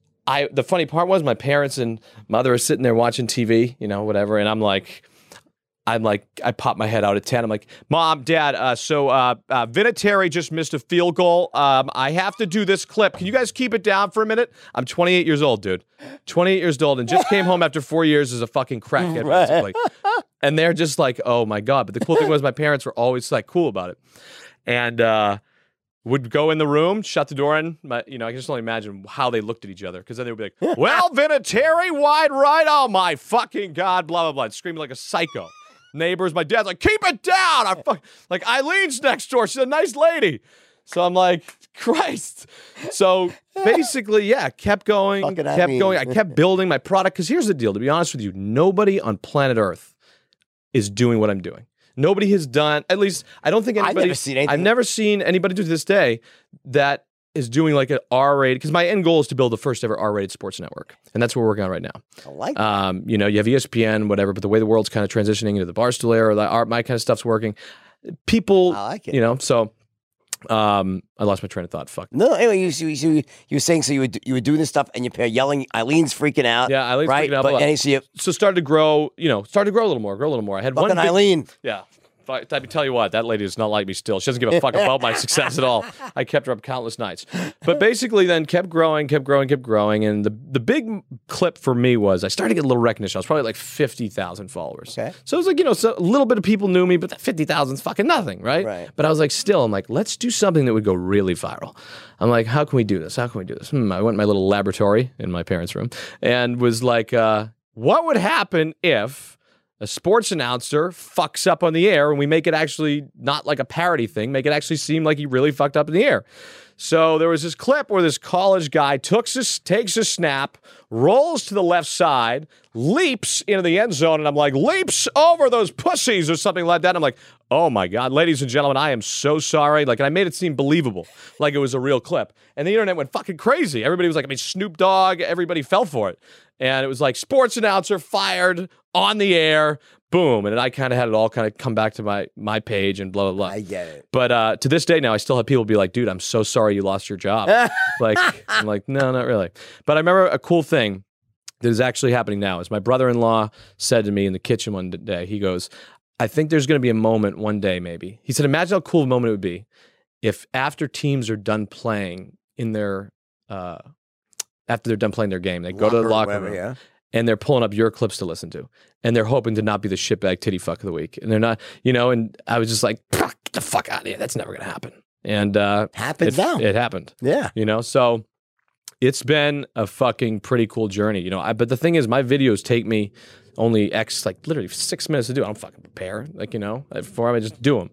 I the funny part was my parents and mother are sitting there watching T V, you know, whatever, and I'm like. I'm like, I pop my head out at ten. I'm like, Mom, Dad, uh, so uh, uh, Vinatieri just missed a field goal. Um, I have to do this clip. Can you guys keep it down for a minute? I'm twenty-eight years old, dude. twenty-eight years old and just came home after four years as a fucking crackhead, basically. And they're just like, oh my God. But the cool thing was my parents were always like cool about it. And uh, would go in the room, shut the door in. My, you know, I can just only imagine how they looked at each other because then they would be like, well, Vinatieri, wide right. Oh my fucking God, blah, blah, blah. Screaming like a psycho. Neighbors, my dad's like, keep it down. I fuck, like Eileen's next door. She's a nice lady. So I'm like, Christ. So basically, yeah, kept going, Fucking kept Eileen. going. I kept building my product because here's the deal. To be honest with you, nobody on planet Earth is doing what I'm doing. Nobody has done, at least I don't think I've anybody. never seen anything. I've never seen anybody to this day that is doing like an R-rated, because my end goal is to build the first ever R-rated sports network. And that's what we're working on right now. I like that. Um, you know, you have E S P N, whatever, but the way the world's kind of transitioning into the Barstool era, the art, my kind of stuff's working. People, I like it. you know, so um, I lost my train of thought. Fuck. No, anyway, you, you, you, you were saying so you were, you were doing this stuff and you're yelling. Eileen's freaking out. Yeah, Eileen's right? freaking out a But lot. and so you So started to grow, you know, started to grow a little more, grow a little more. I had one fucking big- Eileen. Yeah. I I tell you what, that lady does not like me still. She doesn't give a fuck about my success at all. I kept her up countless nights. But basically then kept growing, kept growing, kept growing. And the, the big clip for me was I started to get a little recognition. I was probably like fifty thousand followers. Okay. So it was like, you know, so a little bit of people knew me, but that fifty thousand is fucking nothing, right? Right. But I was like, still, I'm like, let's do something that would go really viral. I'm like, how can we do this? How can we do this? Hmm, I went in my little laboratory in my parents' room and was like, uh, what would happen if a sports announcer fucks up on the air and we make it actually not like a parody thing, make it actually seem like he really fucked up in the air. So there was this clip where this college guy took, takes a snap, rolls to the left side, leaps into the end zone, and I'm like, leaps over those pussies or something like that. I'm like, oh my God, ladies and gentlemen, I am so sorry. Like, and I made it seem believable, like it was a real clip. And the internet went fucking crazy. Everybody was like, I mean, Snoop Dogg, everybody fell for it. And it was like sports announcer fired on the air, boom. And I kind of had it all kind of come back to my my page and blah, blah, blah. I get it. But uh, to this day now, I still have people be like, dude, I'm so sorry you lost your job. Like, I'm like, no, not really. But I remember a cool thing that is actually happening now is my brother-in-law said to me in the kitchen one day, he goes, I think there's going to be a moment one day maybe. He said, imagine how cool a moment it would be if after teams are done playing in their, uh, after they're done playing their game, they go to the locker whatever, room. yeah. And they're pulling up your clips to listen to. And they're hoping to not be the shitbag titty fuck of the week. And they're not, you know, and I was just like, get the fuck out of here. That's never going to happen. And uh, Happens it, now. it happened, Yeah. you know? So it's been a fucking pretty cool journey, you know? I, but the thing is, my videos take me only X, like literally six minutes to do. I don't fucking prepare, like, you know, before I just do them.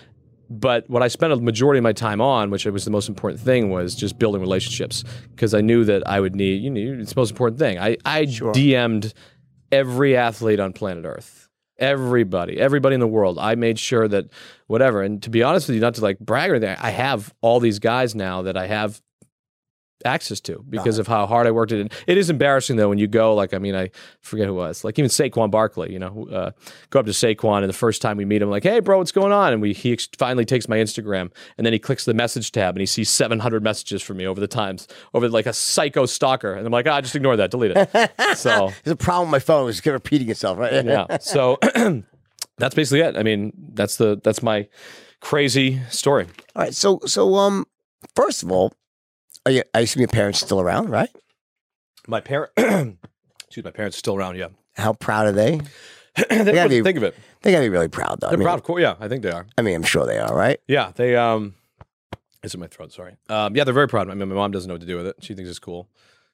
But what I spent a majority of my time on, which was the most important thing, was just building relationships because I knew that I would need, you know, it's the most important thing. I, I Sure. D M'd every athlete on planet Earth, everybody, everybody in the world. I made sure that whatever. And to be honest with you, not to like brag or anything, I have all these guys now that I have access to because of how hard I worked it. It is embarrassing though when you go like I mean I forget who it was like even Saquon Barkley, you know, uh, go up to Saquon and the first time we meet him like, hey bro, what's going on? And we he ex- finally takes my Instagram and then he clicks the message tab and he sees seven hundred messages from me over the times over like a psycho stalker and I'm like, ah, just ignore that, delete it. So there's a problem with my phone. It's kept repeating itself, right? yeah. So that's basically it. I mean, that's the that's my crazy story. All right. So so um, first of all. Are you, I assume your parents are still around, right? My parent, excuse my parents are still around. Yeah. How proud are they? they they gotta be, think of it. They gotta be really proud, though. They're I mean, proud, of course. Yeah, I think they are. I mean, I'm sure they are, right? Yeah, they. Um, it's in my throat. Sorry. Um, yeah, they're very proud. I mean, my mom doesn't know what to do with it. She thinks it's cool.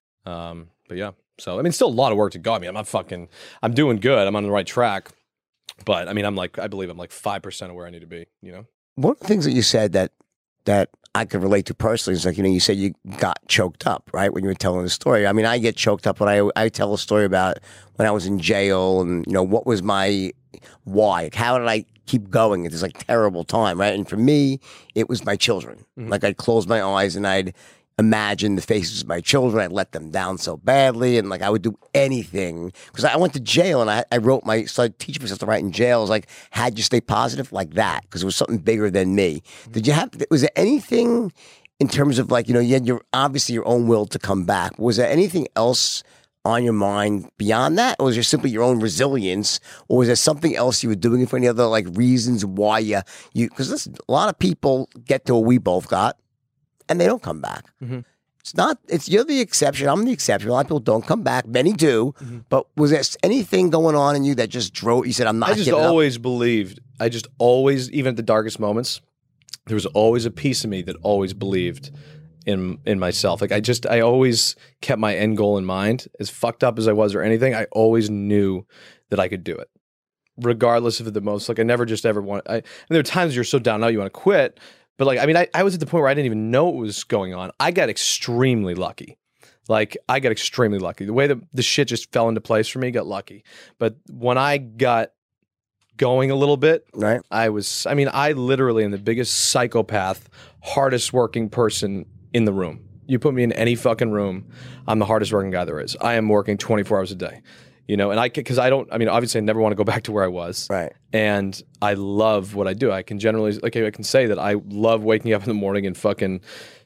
Um, but yeah, so I mean, still a lot of work to go. I mean, I'm not fucking. I'm doing good. I'm on the right track. But I mean, I'm like, I believe I'm like five percent of where I need to be. You know. One of the things that you said that that I could relate to personally is like, you know, you said you got choked up, right? When you were telling the story. I mean, I get choked up when I, I tell a story about when I was in jail and, you know, what was my why? How did I keep going at this like terrible time, right? And for me, it was my children. Mm-hmm. Like I'd close my eyes and I'd imagine the faces of my children. I'd let them down so badly. And like I would do anything because I went to jail and I, I wrote my, started teaching myself to write in jail. I was like, how'd you stay positive like that? Because it was something bigger than me. Mm-hmm. Did you have, was there anything in terms of like, you know, you had your, obviously your own will to come back. Was there anything else on your mind beyond that? Or was there simply your own resilience? Or was there something else you were doing for any other like reasons why you, you, because listen, a lot of people get to what we both got. And they don't come back. Mm-hmm. It's not, it's, you're the exception. I'm the exception. A lot of people don't come back. Many do. Mm-hmm. But was there anything going on in you that just drove, you said, I'm not I just always up? believed, I just always, even at the darkest moments, there was always a piece of me that always believed in in myself. Like I just, I always kept my end goal in mind. As fucked up as I was or anything, I always knew that I could do it. Regardless of the most, like I never just ever want, I, and there are times you're so down out you want to quit. But like, I mean, I, I was at the point where I didn't even know what was going on. I got extremely lucky. Like, I got extremely lucky. The way that the shit just fell into place for me, got lucky. But when I got going a little bit, right? I was, I mean, I literally am the biggest psychopath, hardest working person in the room. You put me in any fucking room, I'm the hardest working guy there is. I am working twenty-four hours a day. You know, and I, because I don't, I mean, obviously I never want to go back to where I was. Right. And I love what I do. I can generally, like, I can say that I love waking up in the morning and fucking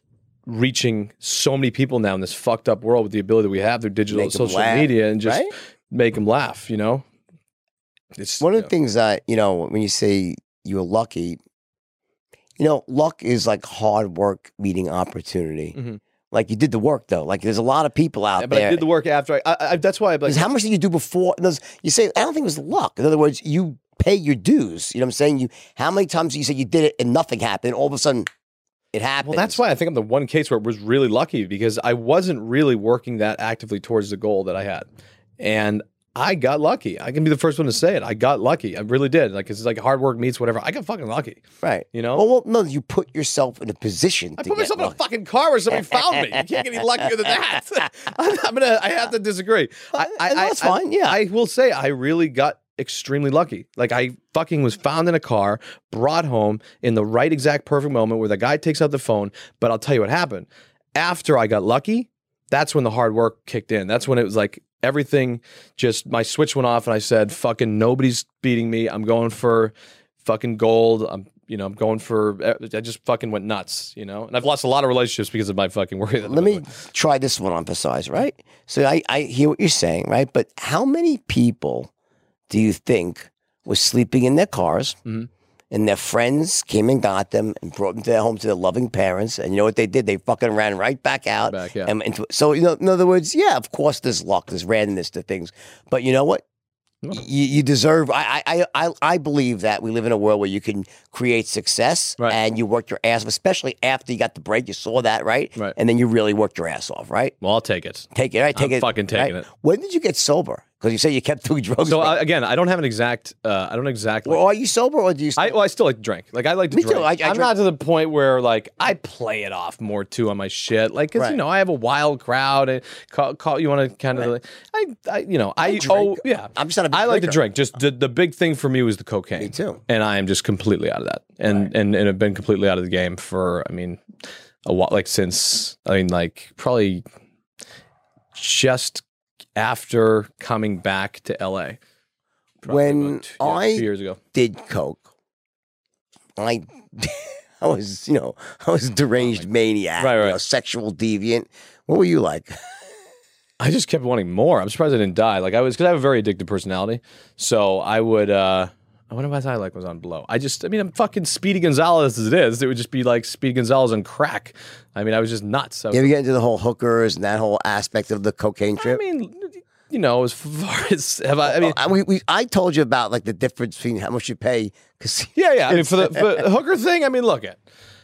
reaching so many people now in this fucked up world with the ability we have through digital make social laugh, media and just right? make them laugh, you know? It's one of the know. things that, you know, when you say you were lucky, you know, luck is like hard work meeting opportunity. Mm-hmm. Like you did the work though. Like there's a lot of people out yeah, but there. I did the work after. I, I, I that's why. I, like, how much did you do before? You say I don't think it was luck. In other words, you pay your dues. You know what I'm saying? You how many times you said you did it and nothing happened? All of a sudden, it happened. Well, that's why I think I'm the one case where it was really lucky because I wasn't really working that actively towards the goal that I had, and I got lucky. I can be the first one to say it. I got lucky. I really did. Like it's like hard work meets whatever. I got fucking lucky. Right. You know? Well, well no, you put yourself in a position I to put get myself lucky. in a fucking car where somebody found me. You can't get any luckier than that. I'm, I'm gonna I have to disagree. I, I, that's I, fine, yeah. I will say I really got extremely lucky. Like I fucking was found in a car, brought home in the right exact perfect moment where the guy takes out the phone. But I'll tell you what happened. After I got lucky, that's when the hard work kicked in. That's when it was like everything just, my switch went off and I said, fucking nobody's beating me. I'm going for fucking gold. I'm, you know, I'm going for, I just fucking went nuts, you know? And I've lost a lot of relationships because of my fucking work. Let me try this one on for size, right? So I, I hear what you're saying, right? But how many people do you think were sleeping in their cars mm-hmm. and their friends came and got them and brought them to their home to their loving parents? And you know what they did? They fucking ran right back out. Back, yeah. and into, so, you know, in other words, yeah, of course there's luck, there's randomness to things. But you know what? No. You, you deserve, I, I, I, I believe that we live in a world where you can create success right. and you worked your ass off, especially after you got the break. You saw that, right? Right. And then you really worked your ass off, right? Well, I'll take it. Take it, right? Take I'm it. fucking taking right? it. When did you get sober? Because you say you kept doing drugs. So uh, again, I don't have an exact. Uh, I don't exactly. Well, are you sober or do you? Still... I, well, I still like to drink. Like I like to Me drink. too. I, I I'm drink. not to the point where like I play it off more too on my shit. Like because right. you know I have a wild crowd and call, call you want to kind of. Right. Like, I, I you know I, I drink. oh yeah. I'm just not a big I like drinker. to drink. Just the, the big thing for me was the cocaine. Me too. And I am just completely out of that. And right. and and have been completely out of the game for. I mean. a while, like since I mean, like probably just after coming back to L A. When two, yeah, I two years ago. did coke, I I was, you know, I was a deranged maniac, Right, right. You know, sexual deviant. What were you like? I just kept wanting more. I'm surprised I didn't die. Like I was, because I have a very addictive personality. So I would, uh, I wonder what I like was on blow. I just, I mean, I'm fucking Speedy Gonzalez as it is. It would just be like Speedy Gonzalez on crack. I mean, I was just nuts. I was, You ever get into the whole hookers and that whole aspect of the cocaine I trip? mean, you know, as far as, have I, I mean, I, we, we, I told you about like the difference between how much you pay. Cause yeah, yeah. I mean, for the, for the hooker thing, I mean, look at,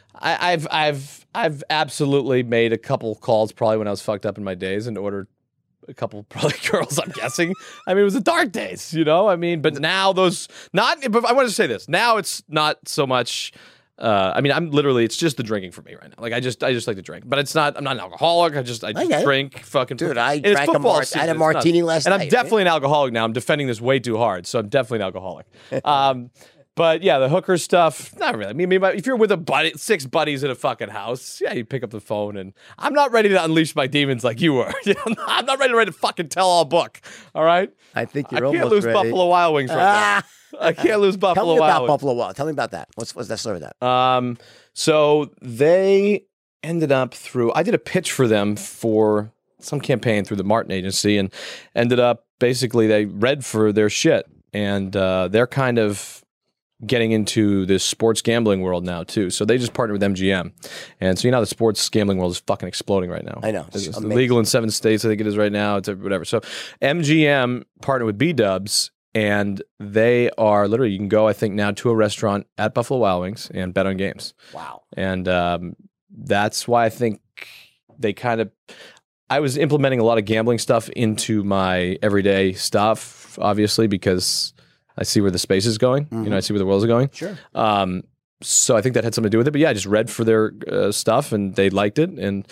I, I've, I've, I've absolutely made a couple calls probably when I was fucked up in my days and ordered a couple probably girls, I'm guessing. I mean, it was the dark days, you know? I mean, but now those, not, but I want to say this. Now it's not so much, uh, I mean, I'm literally, it's just the drinking for me right now. Like, I just, I just like to drink. But it's not, I'm not an alcoholic. I just, I just Okay. drink fucking. Dude, I and it's drank a football mar- I season. had a It's martini nuts. last And night, I'm definitely an alcoholic now. I'm defending this way too hard. So I'm definitely an alcoholic. Um, But yeah, the hooker stuff, not really. I mean, maybe if you're with a buddy, six buddies in a fucking house, yeah, you pick up the phone, and I'm not ready to unleash my demons like you were. You know, I'm not ready to write a fucking tell-all book. All right, I think I you're can't almost lose ready. Buffalo Wild Wings right Ah. now. I can't lose Tell Buffalo me Wild about Wings. Buffalo Wild. Tell me about that. What's what's that story of that? Um, so they ended up through. I did a pitch for them for some campaign through the Martin Agency, and ended up basically they read for their shit, and uh, they're kind of getting into this sports gambling world now too. So they just partnered with M G M. And so you know the sports gambling world is fucking exploding right now. I know. It's, It's it's amazing. legal in seven states, I think it is right now. It's whatever. So M G M partnered with B-Dubs, and they are literally, you can go, I think now to a restaurant at Buffalo Wild Wings and bet on games. Wow. And um, that's why I think they kind of, I was implementing a lot of gambling stuff into my everyday stuff, obviously, because I see where the space is going. You know, I see where the world is going. Sure. Um, so I think that had something to do with it. But yeah, I just read for their uh, stuff and they liked it. And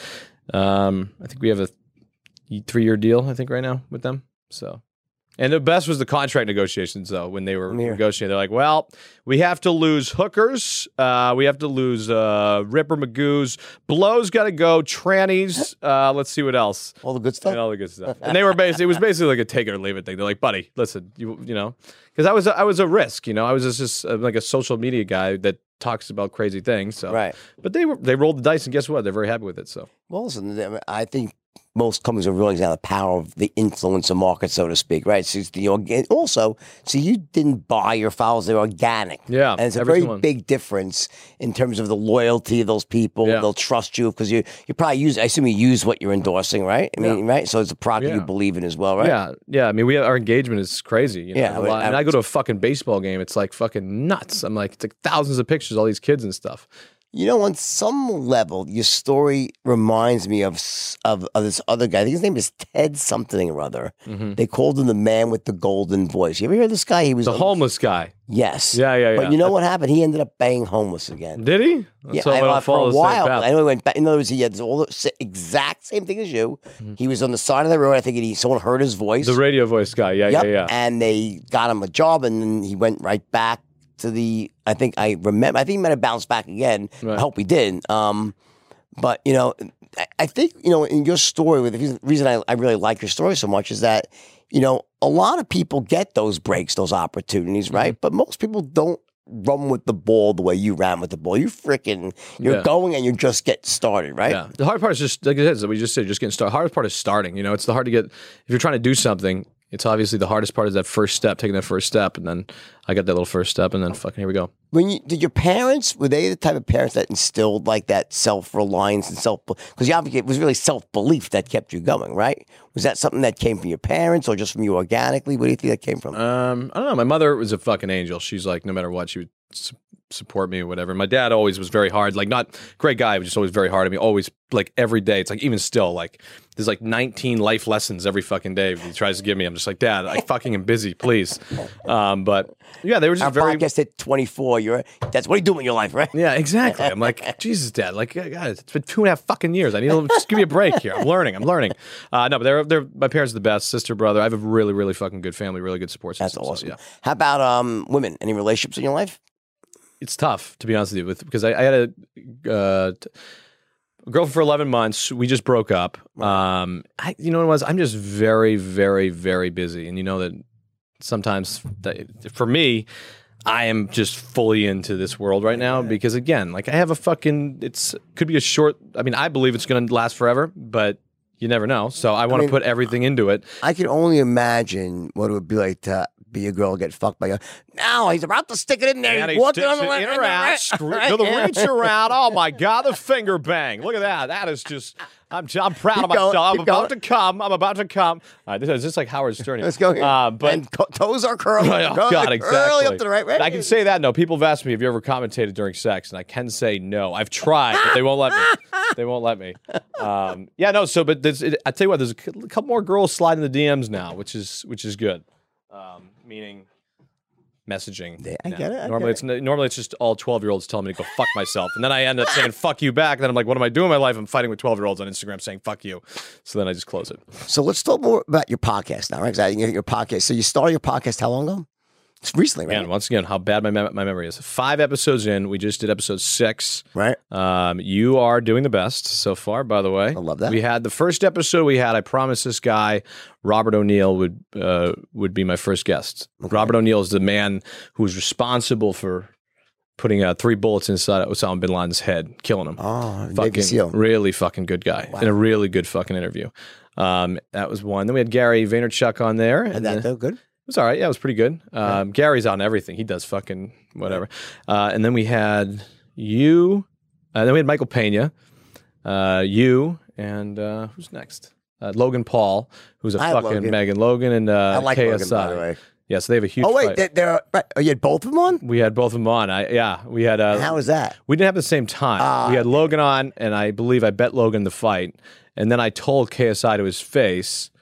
um, I think we have a three-year deal, I think, right now with them. So, and the best was the contract negotiations, though, when they were Here. negotiating. They're like, well, we have to lose hookers. Uh, we have to lose uh, Ripper Magoo's. Blow's got to go. Trannies. Uh, let's see what else. All the good stuff. And all the good stuff. And they were basically, it was basically like a take it or leave it thing. They're like, buddy, listen, you you know, because I was I was a risk, you know, I was just, just uh, like a social media guy that talks about crazy things. So, Right. But they were they rolled the dice, and guess what? They're very happy with it. So, Well, listen, I think most companies are realizing now the power of the influencer market, so to speak, right? So it's the organ- also, so you didn't buy your fouls; they're organic. Yeah, and it's a every very single one. big difference in terms of the loyalty of those people. Yeah. They'll trust you because you you probably use. I assume you use what you're endorsing, right? I mean, Yeah. right? So it's a product Yeah. you believe in as well, right? yeah, yeah. I mean, we our engagement is crazy. You know? Yeah, A lot- I- and I go to a fucking baseball game. It's like fucking nuts. I'm like, it's like thousands of pictures, all these kids and stuff. You know, on some level, your story reminds me of, s- of of this other guy. I think his name is Ted something or other. Mm-hmm. They called him the man with the golden voice. You ever hear this guy? He was The on- homeless guy. Yes. Yeah, yeah, But yeah. you know what happened? He ended up banging homeless again. Did he? Yeah, So I, I don't uh, follow for a the same while. path. I know he went back. In other words, he had all the sa- exact same thing as you. He was on the side of the road. I think he, someone heard his voice. The radio voice guy. Yeah, Yep. yeah, yeah. And they got him a job, and then he went right back to the. I think I remember. I think he might have bounced back again. Right. I hope he did. Um, but you know, I, I think you know in your story. With the reason I, I really like your story so much is that you know a lot of people get those breaks, those opportunities, right? Mm-hmm. But most people don't run with the ball the way you ran with the ball. You freaking, you're Yeah. going and you just get started, right? Yeah. The hard part is just like it is, we just said, just getting started. Hardest part is starting. You know, it's the hard to get if you're trying to do something. It's obviously the hardest part is that first step, taking that first step, and then I got that little first step, and then fucking here we go. When you did your parents, were they the type of parents that instilled like that self reliance and self? Because you obviously it was really self belief that kept you going, right? Was that something that came from your parents or just from you organically? Where do you think that came from? Um, I don't know. My mother was a fucking angel. She's like, no matter what, she would su- support me or whatever. My dad always was very hard, like not great guy, but just always very hard on me. Always like every day. It's like even still, like there's like nineteen life lessons every fucking day he tries to give me. I'm just like, Dad, I fucking am busy, please. Um, but yeah, they were just Our very. podcast hit twenty-four. You're that's what are you doing in your life, right? Yeah, exactly. I'm like, Jesus, Dad. Like, God, it's been two and a half fucking years. I need to just give me a break here. I'm learning. I'm learning. Uh, no, but they're they're my parents are the best. Sister, brother. I have a really, really fucking good family. Really good support That's system. so, awesome. yeah, How about um women? Any relationships in your life? it's tough to be honest with you, with because I, I had a uh, t- girlfriend for eleven months. We just broke up. Um, I, you know what it was? I'm just very, very, very busy, and you know that sometimes that, for me, I am just fully into this world right now because again, like I have a fucking. It's could be a short. I mean, I believe it's going to last forever, but you never know. So I want to mean, put everything into it. I can only imagine what it would be like to be a girl get fucked by a. Now he's about to stick it in there. And he's he walking sticks on the it in or out, screw, right. to the reach around. Oh my god, the finger bang! Look at that. That is just. I'm. I'm proud Keep of myself. going, I'm keep about going. to come. I'm about to come. All right, this is just like Howard Stern. Let's go here. Uh, but and co- toes are curling. oh curling, god, exactly. Curling up to the right. right. I can say that. No, people have asked me, "Have you ever commentated during sex?" And I can say no. I've tried, but they won't let me. They won't let me. Um, yeah, no. So, but there's, it, I tell you what, there's a couple more girls sliding the D Ms now, which is which is good. Um, meaning. Messaging. Yeah, I now. get it. I normally, get it's normally it's just all twelve year olds telling me to go fuck myself, and then I end up saying fuck you back. And then I'm like, what am I doing in my life? I'm fighting with twelve year olds on Instagram saying fuck you. So then I just close it. So let's talk more about your podcast now, right? Because your podcast. So you started your podcast how long ago? It's recently, right? Man, once again, how bad my mem- my memory is. Five episodes in, we just did episode six. Right. Um, you are doing the best so far, by the way. I love that. We had the first episode we had. I promised this guy, Robert O'Neill, would uh, would be my first guest. Okay. Robert O'Neill is the man who was responsible for putting uh, three bullets inside Osama bin Laden's head, killing him. Oh, fucking SEAL. Really fucking good guy. Wow. And a really good fucking interview. Um, that was one. Then we had Gary Vaynerchuk on there. And, and that though good. It was all right. Yeah, it was pretty good. Um, yeah. Gary's on everything. He does fucking whatever. Uh, and then we had you. Uh, then we had Michael Pena, uh, you, and uh, who's next? Uh, Logan Paul, who's a I fucking Logan. Megan Logan, and uh, I like K S I. Logan, by the way. Yeah, so they have a huge. Oh wait, fight. they're, they're right. Oh, you had both of them on. We had both of them on. I yeah, we had. Uh, How was that? We didn't have the same time. Uh, we had Logan on, and I believe I bet Logan the fight, and then I told K S I to his face.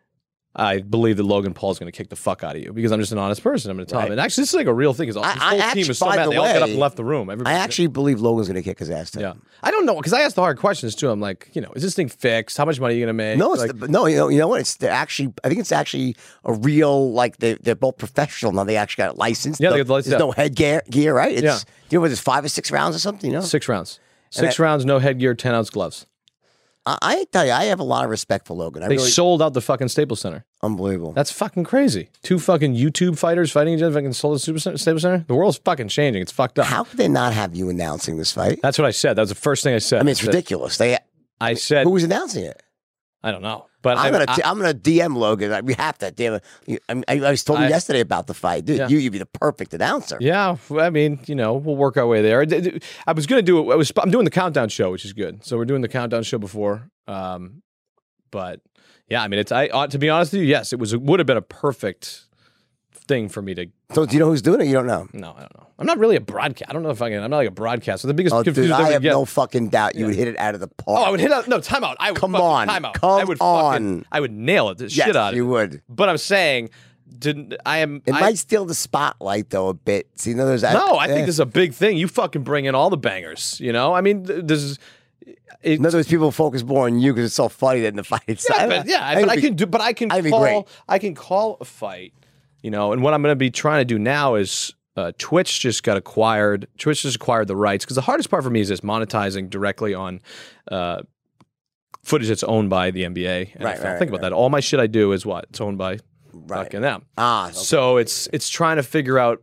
I believe that Logan Paul's going to kick the fuck out of you because I'm just an honest person. I'm going to tell Right. him. And actually, this is like a real thing. His I- whole I team actually- is so by mad. the They all got up way, and left the room. I Everybody- actually believe Logan's going to kick his ass too. Yeah. I don't know because I asked the hard questions too. I'm like, you know, is this thing fixed? How much money are you going to make? No, it's like, the, no, you know, you know what? It's they're actually. I think it's actually a real like they they're both professional now. They actually got a license. Yeah, they No- got the license, There's yeah. no headgear gear, right? It's, Yeah. You know what? It's five or six rounds or something. You know. six rounds. Six that- rounds, no headgear, ten ounce gloves. I, I tell you, I have a lot of respect for Logan. I They really sold out the fucking Staples Center. unbelievable. That's fucking crazy. Two fucking YouTube fighters fighting each other. Fucking sold the Super Staples Center. The world's fucking changing. It's fucked up. How could they not have you announcing this fight? That's what I said. That was the first thing I said. I mean, it's I said- ridiculous. They I said, who was announcing it? I don't know, but I'm I, gonna I, t- I'm gonna D M Logan. Like, we have to. Damn it. I, I, I was told you I- yesterday about the fight, dude. Yeah. You you'd be the perfect announcer. Yeah, well, I mean, you know, we'll work our way there. I I was gonna do it. I was. I'm doing the countdown show, which is good. So we're doing the countdown show before. Um, but yeah, I mean, it's. I ought to be honest with you. Yes, it was. It would have been a perfect thing for me to. So do you know who's doing it? You don't know. No, I don't know. I'm not really a broadcast. I don't know if I can. I'm not like a broadcaster. The biggest Oh, dude, confusion I we have get. no fucking doubt you would hit it out of the park. Oh, I would hit out. No, timeout. I would Come fucking- on, timeout. come I would fucking, on. I would nail it. The yes, shit out of you it. would. But I'm saying, didn't I am. It I, might steal the spotlight though a bit. See, no, there's No, I think eh. this is a big thing. You fucking bring in all the bangers. You know, I mean, th- this is. It, In other words, people focus more on you because it's so funny than the fight itself. yeah, but, yeah, I but think I it'd can be- do. But I can I'd be call. great. I can call a fight. You know, and what I'm going to be trying to do now is uh, Twitch just got acquired. Twitch just acquired the rights because the hardest part for me is this monetizing directly on uh, footage that's owned by the N B A. N F L. Right, right, Think about right. that. All my shit I do is what it's owned by Right. fucking them. Ah, okay. So it's it's trying to figure out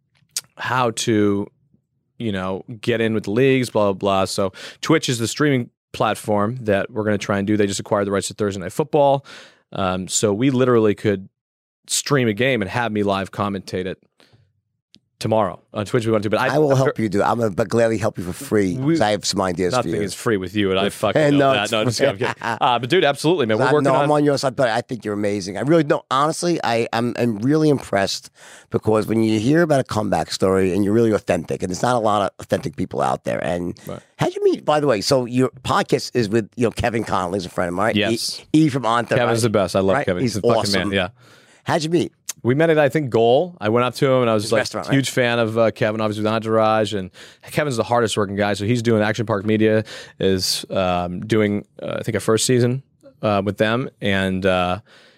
how to, you know, get in with the leagues, blah, blah, blah. So Twitch is the streaming platform that we're going to try and do. They just acquired the rights to Thursday Night Football. Um, so we literally could stream a game and have me live commentate it tomorrow on Twitch. We want to, but I, I will I'm help you do. I'm gonna but gladly help you for free. 'cause We- I have some ideas for Nothing you. is free with you, and I fucking And know no, that. it's No, just kidding. I'm kidding. Uh, but dude, absolutely, man. We're I, working no, on. I'm on your side, but I think you're amazing. I really no, honestly, I, I'm I'm really impressed because when you hear about a comeback story and you're really authentic, and there's not a lot of authentic people out there. And Right. how'd you meet? By the way, so your podcast is with you know Kevin Connolly's a friend of mine. Yes. E, e from Entourage. Kevin's the best. I love Right? Kevin. He's He's, a fucking awesome. man. Yeah. How'd you meet? We met at, I think, Goal. I went up to him and I was His like restaurant, a huge fan of uh, Kevin, obviously with Entourage. And Kevin's the hardest working guy. So he's doing Action Park Media, is um, doing, uh, I think, a first season uh, with them. And uh,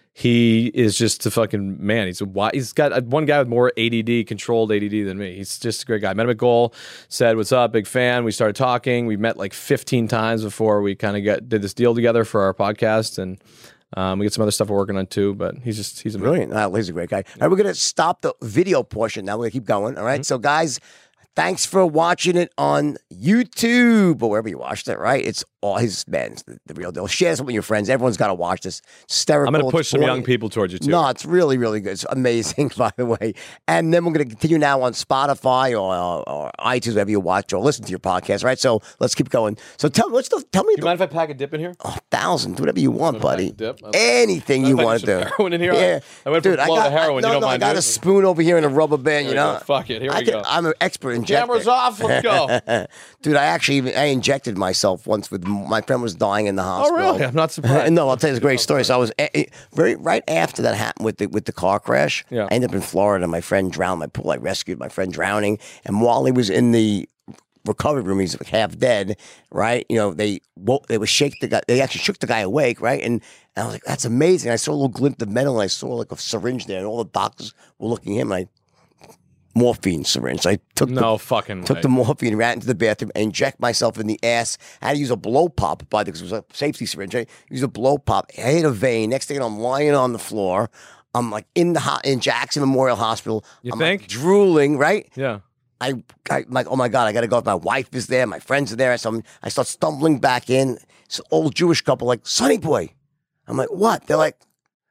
he is just a fucking man. He's a wi- he's got a, one guy with more A D D, controlled A D D than me. He's just a great guy. Met him at Goal, said, "What's up, big fan." We started talking. We met like fifteen times before we kind of got did this deal together for our podcast, and um, we get some other stuff we're working on too. But he's just he's a brilliant. Oh, he's a great guy. All right, we're gonna stop the video portion now. We're gonna keep going. All right, mm-hmm. So guys. Thanks for watching it on YouTube or wherever you watched it, right? It's all his man, the, the real deal. Share this with your friends. Everyone's got to watch this. Hysterical. I'm going to push it's some boring. young people towards you, too. No, it's really, really good. It's amazing, by the way. And then we're going to continue now on Spotify or, or, or iTunes, wherever you watch or listen to your podcast, right? So let's keep going. So tell, let's, tell me. Do you mind if I pack a dip in here? Oh, thousand. Do whatever you want, buddy. Dip? Anything you want to do. Heroin in here? Yeah. I went Dude, from blow I got, to heroin. I, no, you don't no, mind I got it? a spoon over here and a rubber band, you know? Go. Fuck it. Here I we can, go. I'm an expert injector. Camera's off. Let's go. Dude, I actually I injected myself once with my friend was dying in the hospital. Oh, really? I'm not surprised. No, I'll tell you a great story. So I was a, very right after that happened with the with the car crash. Yeah. I ended up in Florida. My friend drowned in my pool. I rescued my friend drowning, and while he was in the recovery room, he's half dead. Right? You know, they woke, they would shake the guy. They actually shook the guy awake. Right? And, and I was like, that's amazing. I saw a little glint of metal, and I saw like a syringe there, and all the doctors were looking at him. And I morphine syringe. So I took no the, fucking took way. the morphine, ran into the bathroom, and inject myself in the ass. I had to use a blow pop, by because it was a safety syringe. I used a blow pop. I hit a vein. Next thing I'm lying on the floor. I'm like in the ho- in Jackson Memorial Hospital. You I'm think? Like drooling, right? Yeah. I, I I'm like, oh my God, I got to go. My wife is there. My friends are there. So I'm, I start stumbling back in. This old Jewish couple like, Sonny boy. I'm like, what? They're like,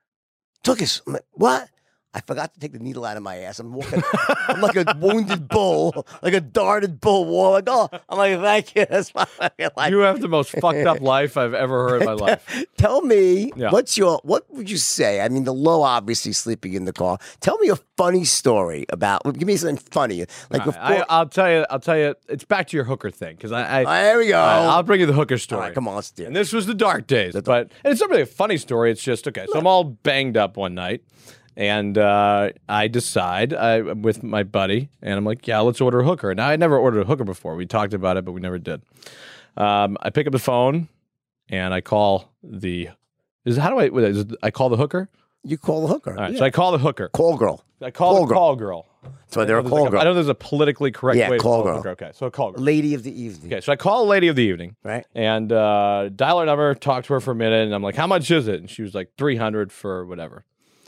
Tukas. I'm like, what? I forgot to take the needle out of my ass. I'm walking. I'm like a wounded bull, like a darted bull. War. Like, oh, I'm like, thank you. That's my life. You have the most fucked up life I've ever heard in my life. Tell me, yeah. what's your? What would you say? I mean, the low, obviously sleeping in the car. Tell me a funny story about. Give me something funny. Like, right, I, I'll tell you. I'll tell you. It's back to your hooker thing because I. I oh, there we go. I, I'll bring you the hooker story. All right, come on, let's do it. And this was the dark days, the but and it's not really a funny story. It's just okay. So I'm all banged up one night. And uh, I decide I, with my buddy, and I'm like, yeah, let's order a hooker. Now, I never ordered a hooker before. We talked about it, but we never did. Um, I pick up the phone, and I call the is how do I is it, I call the hooker? You call the hooker. All right, yeah. so I call the hooker. Call girl. I call call the girl. call girl. So they're a call like a, girl. I know there's a politically correct yeah, way to call call girl. a hooker. Okay, so a call girl. Lady of the evening. Okay, so I call a lady of the evening. Right. And uh, dial her number, talk to her for a minute, and I'm like, how much is it? And she was like, three hundred for whatever.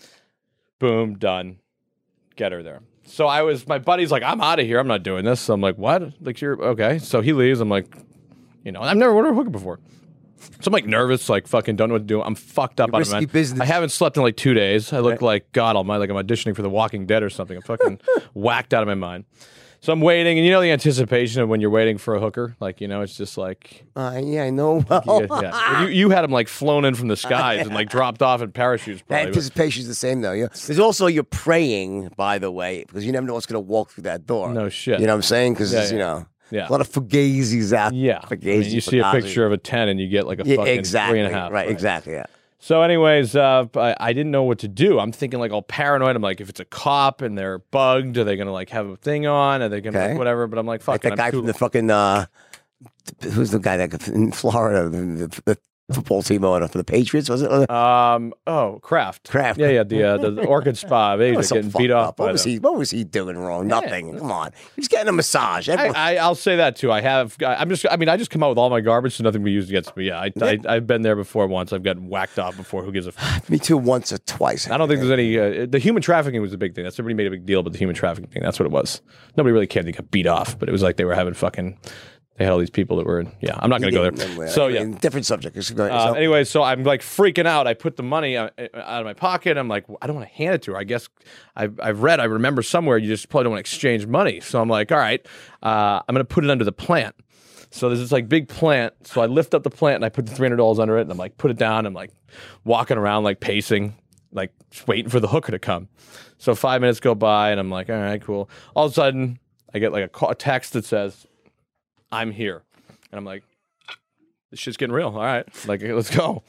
Boom, done. Get her there. So I was, my buddy's like, I'm out of here. I'm not doing this. So I'm like, what? Like, you're, okay. So he leaves. I'm like, you know, I've never ordered a hooker before. So I'm like nervous, like fucking don't know what to do. I'm fucked up. Risky business. I haven't slept in like two days. I look right. like, God almighty, like I'm auditioning for The Walking Dead or something. I'm fucking whacked out of my mind. So I'm waiting, and you know the anticipation of when you're waiting for a hooker? Like, you know, it's just like... Uh, yeah, I know. yeah, yeah. You, you had them, like, flown in from the skies and, like, dropped off in parachutes, probably. That anticipation is the same, though. Yeah. There's also, you're praying, by the way, because you never know what's going to walk through that door. No shit. You know what I'm saying? Because, yeah, yeah. you know... Yeah. A lot of fugazis out. Yeah. Fugazi, I mean, you see a picture of a ten and you get like a yeah, fucking exactly, three and a half. Right, right, exactly, yeah. So anyways, uh, I, I didn't know what to do. I'm thinking like all paranoid. I'm like, if it's a cop and they're bugged, are they going to like have a thing on? Are they going to okay. like whatever? But I'm like, fuck like that it, guy I'm from too... the fucking, uh, who's the guy that in Florida, the, the, the football team owner for the Patriots, was it? Um, oh, Kraft. Kraft. Yeah, yeah, the, uh, the Orchid Spa of Asia so getting beat off. What by was them. he? What was he doing wrong? Yeah. Nothing. Come on, he's getting a massage. Everyone... I, I, I'll say that too. I have. I'm just. I mean, I just come out with all my garbage, so nothing be used against me. Yeah, I, yeah. I, I've been there before once. I've gotten whacked off before. Who gives a fuck? Me too. Once or twice. I don't think there's any. Uh, the human trafficking was the big thing. That's everybody made a big deal about the human trafficking thing. That's what it was. Nobody really cared. They got beat off, but it was like they were having fucking. They had all these people that were. Yeah, I'm not going to go there. So yeah, different subject. Uh, so. Anyway, so I'm like freaking out. I put the money out, out of my pocket. I'm like, I don't want to hand it to her. I guess I've, I've read. I remember somewhere you just probably don't want to exchange money. So I'm like, all right, uh, I'm going to put it under the plant. So there's this like big plant. So I lift up the plant and I put the three hundred dollars under it. And I'm like, put it down. I'm like walking around, like pacing, like just waiting for the hooker to come. So five minutes go by and I'm like, all right, cool. All of a sudden, I get like a, call, a text that says, I'm here. And I'm like, this shit's getting real. All right. Like, let's go.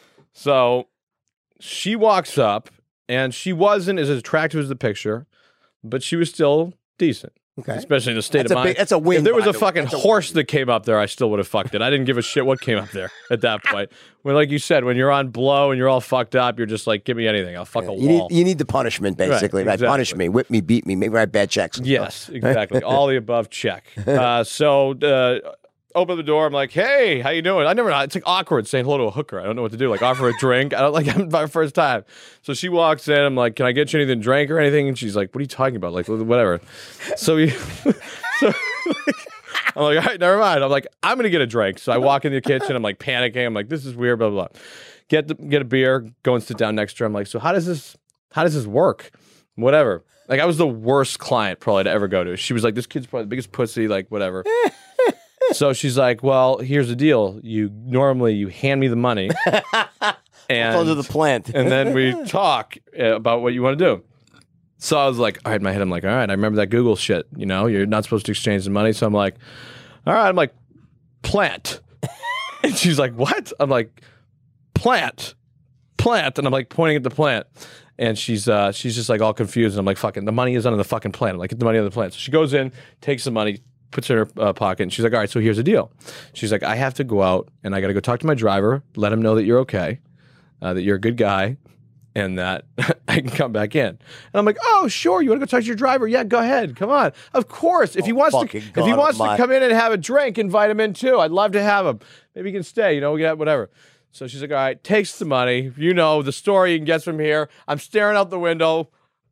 So she walks up and she wasn't as attractive as the picture, but she was still decent. Okay. Especially in the state That's of a mind. big- that's a win, If there was by a the way. fucking That's a horse that came up there, I still would have fucked it. I didn't give a shit what came up there at that point. When, like you said, when you're on blow and you're all fucked up, you're just like, give me anything. I'll fuck a You need, wall. you need the punishment, basically. Right, exactly. Punish me, whip me, beat me, make me write bad checks. Yes, exactly. All the above, check. Uh, so uh, open the door. I'm like, hey, how you doing? I never. It's like awkward saying hello to a hooker. I don't know what to do. Like offer a drink. I don't like. I'm my first time. So she walks in. I'm like, can I get you anything to drink or anything? And she's like, what are you talking about? Like whatever. So we. so. I'm like, all right, never mind. I'm like, I'm gonna get a drink. So I walk in the kitchen. I'm like panicking. I'm like, this is weird. Blah blah blah. Get the, get a beer. Go and sit down next to her. I'm like, so how does this? How does this work? Whatever. Like I was the worst client probably to ever go to. She was like, this kid's probably the biggest pussy. Like whatever. So she's like, well, here's the deal. You normally you hand me the money, and Close to the plant. and then we talk uh, about what you want to do. So I was like, all right, in my head, I'm like, all right, I remember that Google shit. You know, you're not supposed to exchange the money. So I'm like, all right, I'm like, plant. And she's like, what? I'm like, plant, plant. And I'm like pointing at the plant. And she's uh, she's just like all confused. And I'm like, fucking, the money is under the fucking plant. I'm like, get the money on the plant. So she goes in, takes the money, puts it in her uh, pocket. And she's like, all right, so here's the deal. She's like, I have to go out and I got to go talk to my driver, let him know that you're okay, uh, that you're a good guy, and that I can come back in. And I'm like, oh, sure, you want to go talk to your driver? Yeah, go ahead. Come on. Of course. If he wants to fucking if God he wants almighty. to come in and have a drink, invite him in too. I'd love to have him. Maybe he can stay, you know, we got whatever. So she's like, all right, takes the money. You know the story you can get from here. I'm staring out the window.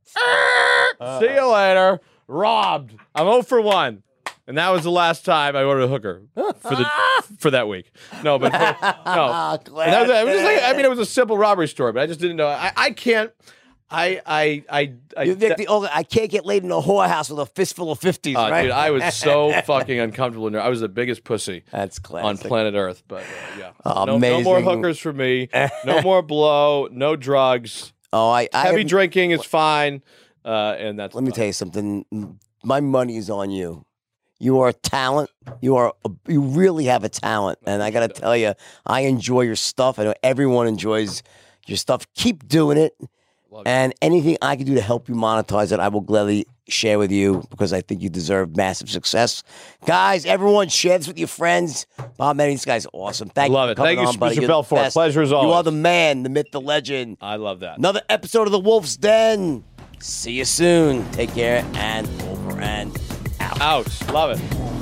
Uh, See you later. Robbed. I'm zero for one. And that was the last time I ordered a hooker for the for that week. No, but for, no. Ah, And that was, it was just like, I mean, it was a simple robbery story, but I just didn't know. I, I can't. I I I. I You think the old, I can't get laid in a whorehouse with a fistful of fifties, uh, right? Dude, I was so fucking uncomfortable in there. I was the biggest pussy That's on classic. planet Earth. But uh, yeah, Oh, no, no more amazing. hookers for me. No more blow. No drugs. Oh, I, I Heavy have- drinking is fine. Uh, and that's Let me tell you something. My money is on you. You are a talent. You are. A, you really have a talent, and I got to tell you, I enjoy your stuff. I know everyone enjoys your stuff. Keep doing it, and anything I can do to help you monetize it, I will gladly share with you because I think you deserve massive success, guys. Everyone, share this with your friends. Bob Manning, this guy's awesome. Thank Love you. it. For coming Thank you, on, buddy. Mister You're the Belfort. best. Pleasure as You always. are the man, the myth, the legend. I love that. Another episode of the Wolf's Den. See you soon. Take care and over and out. Out. Love it.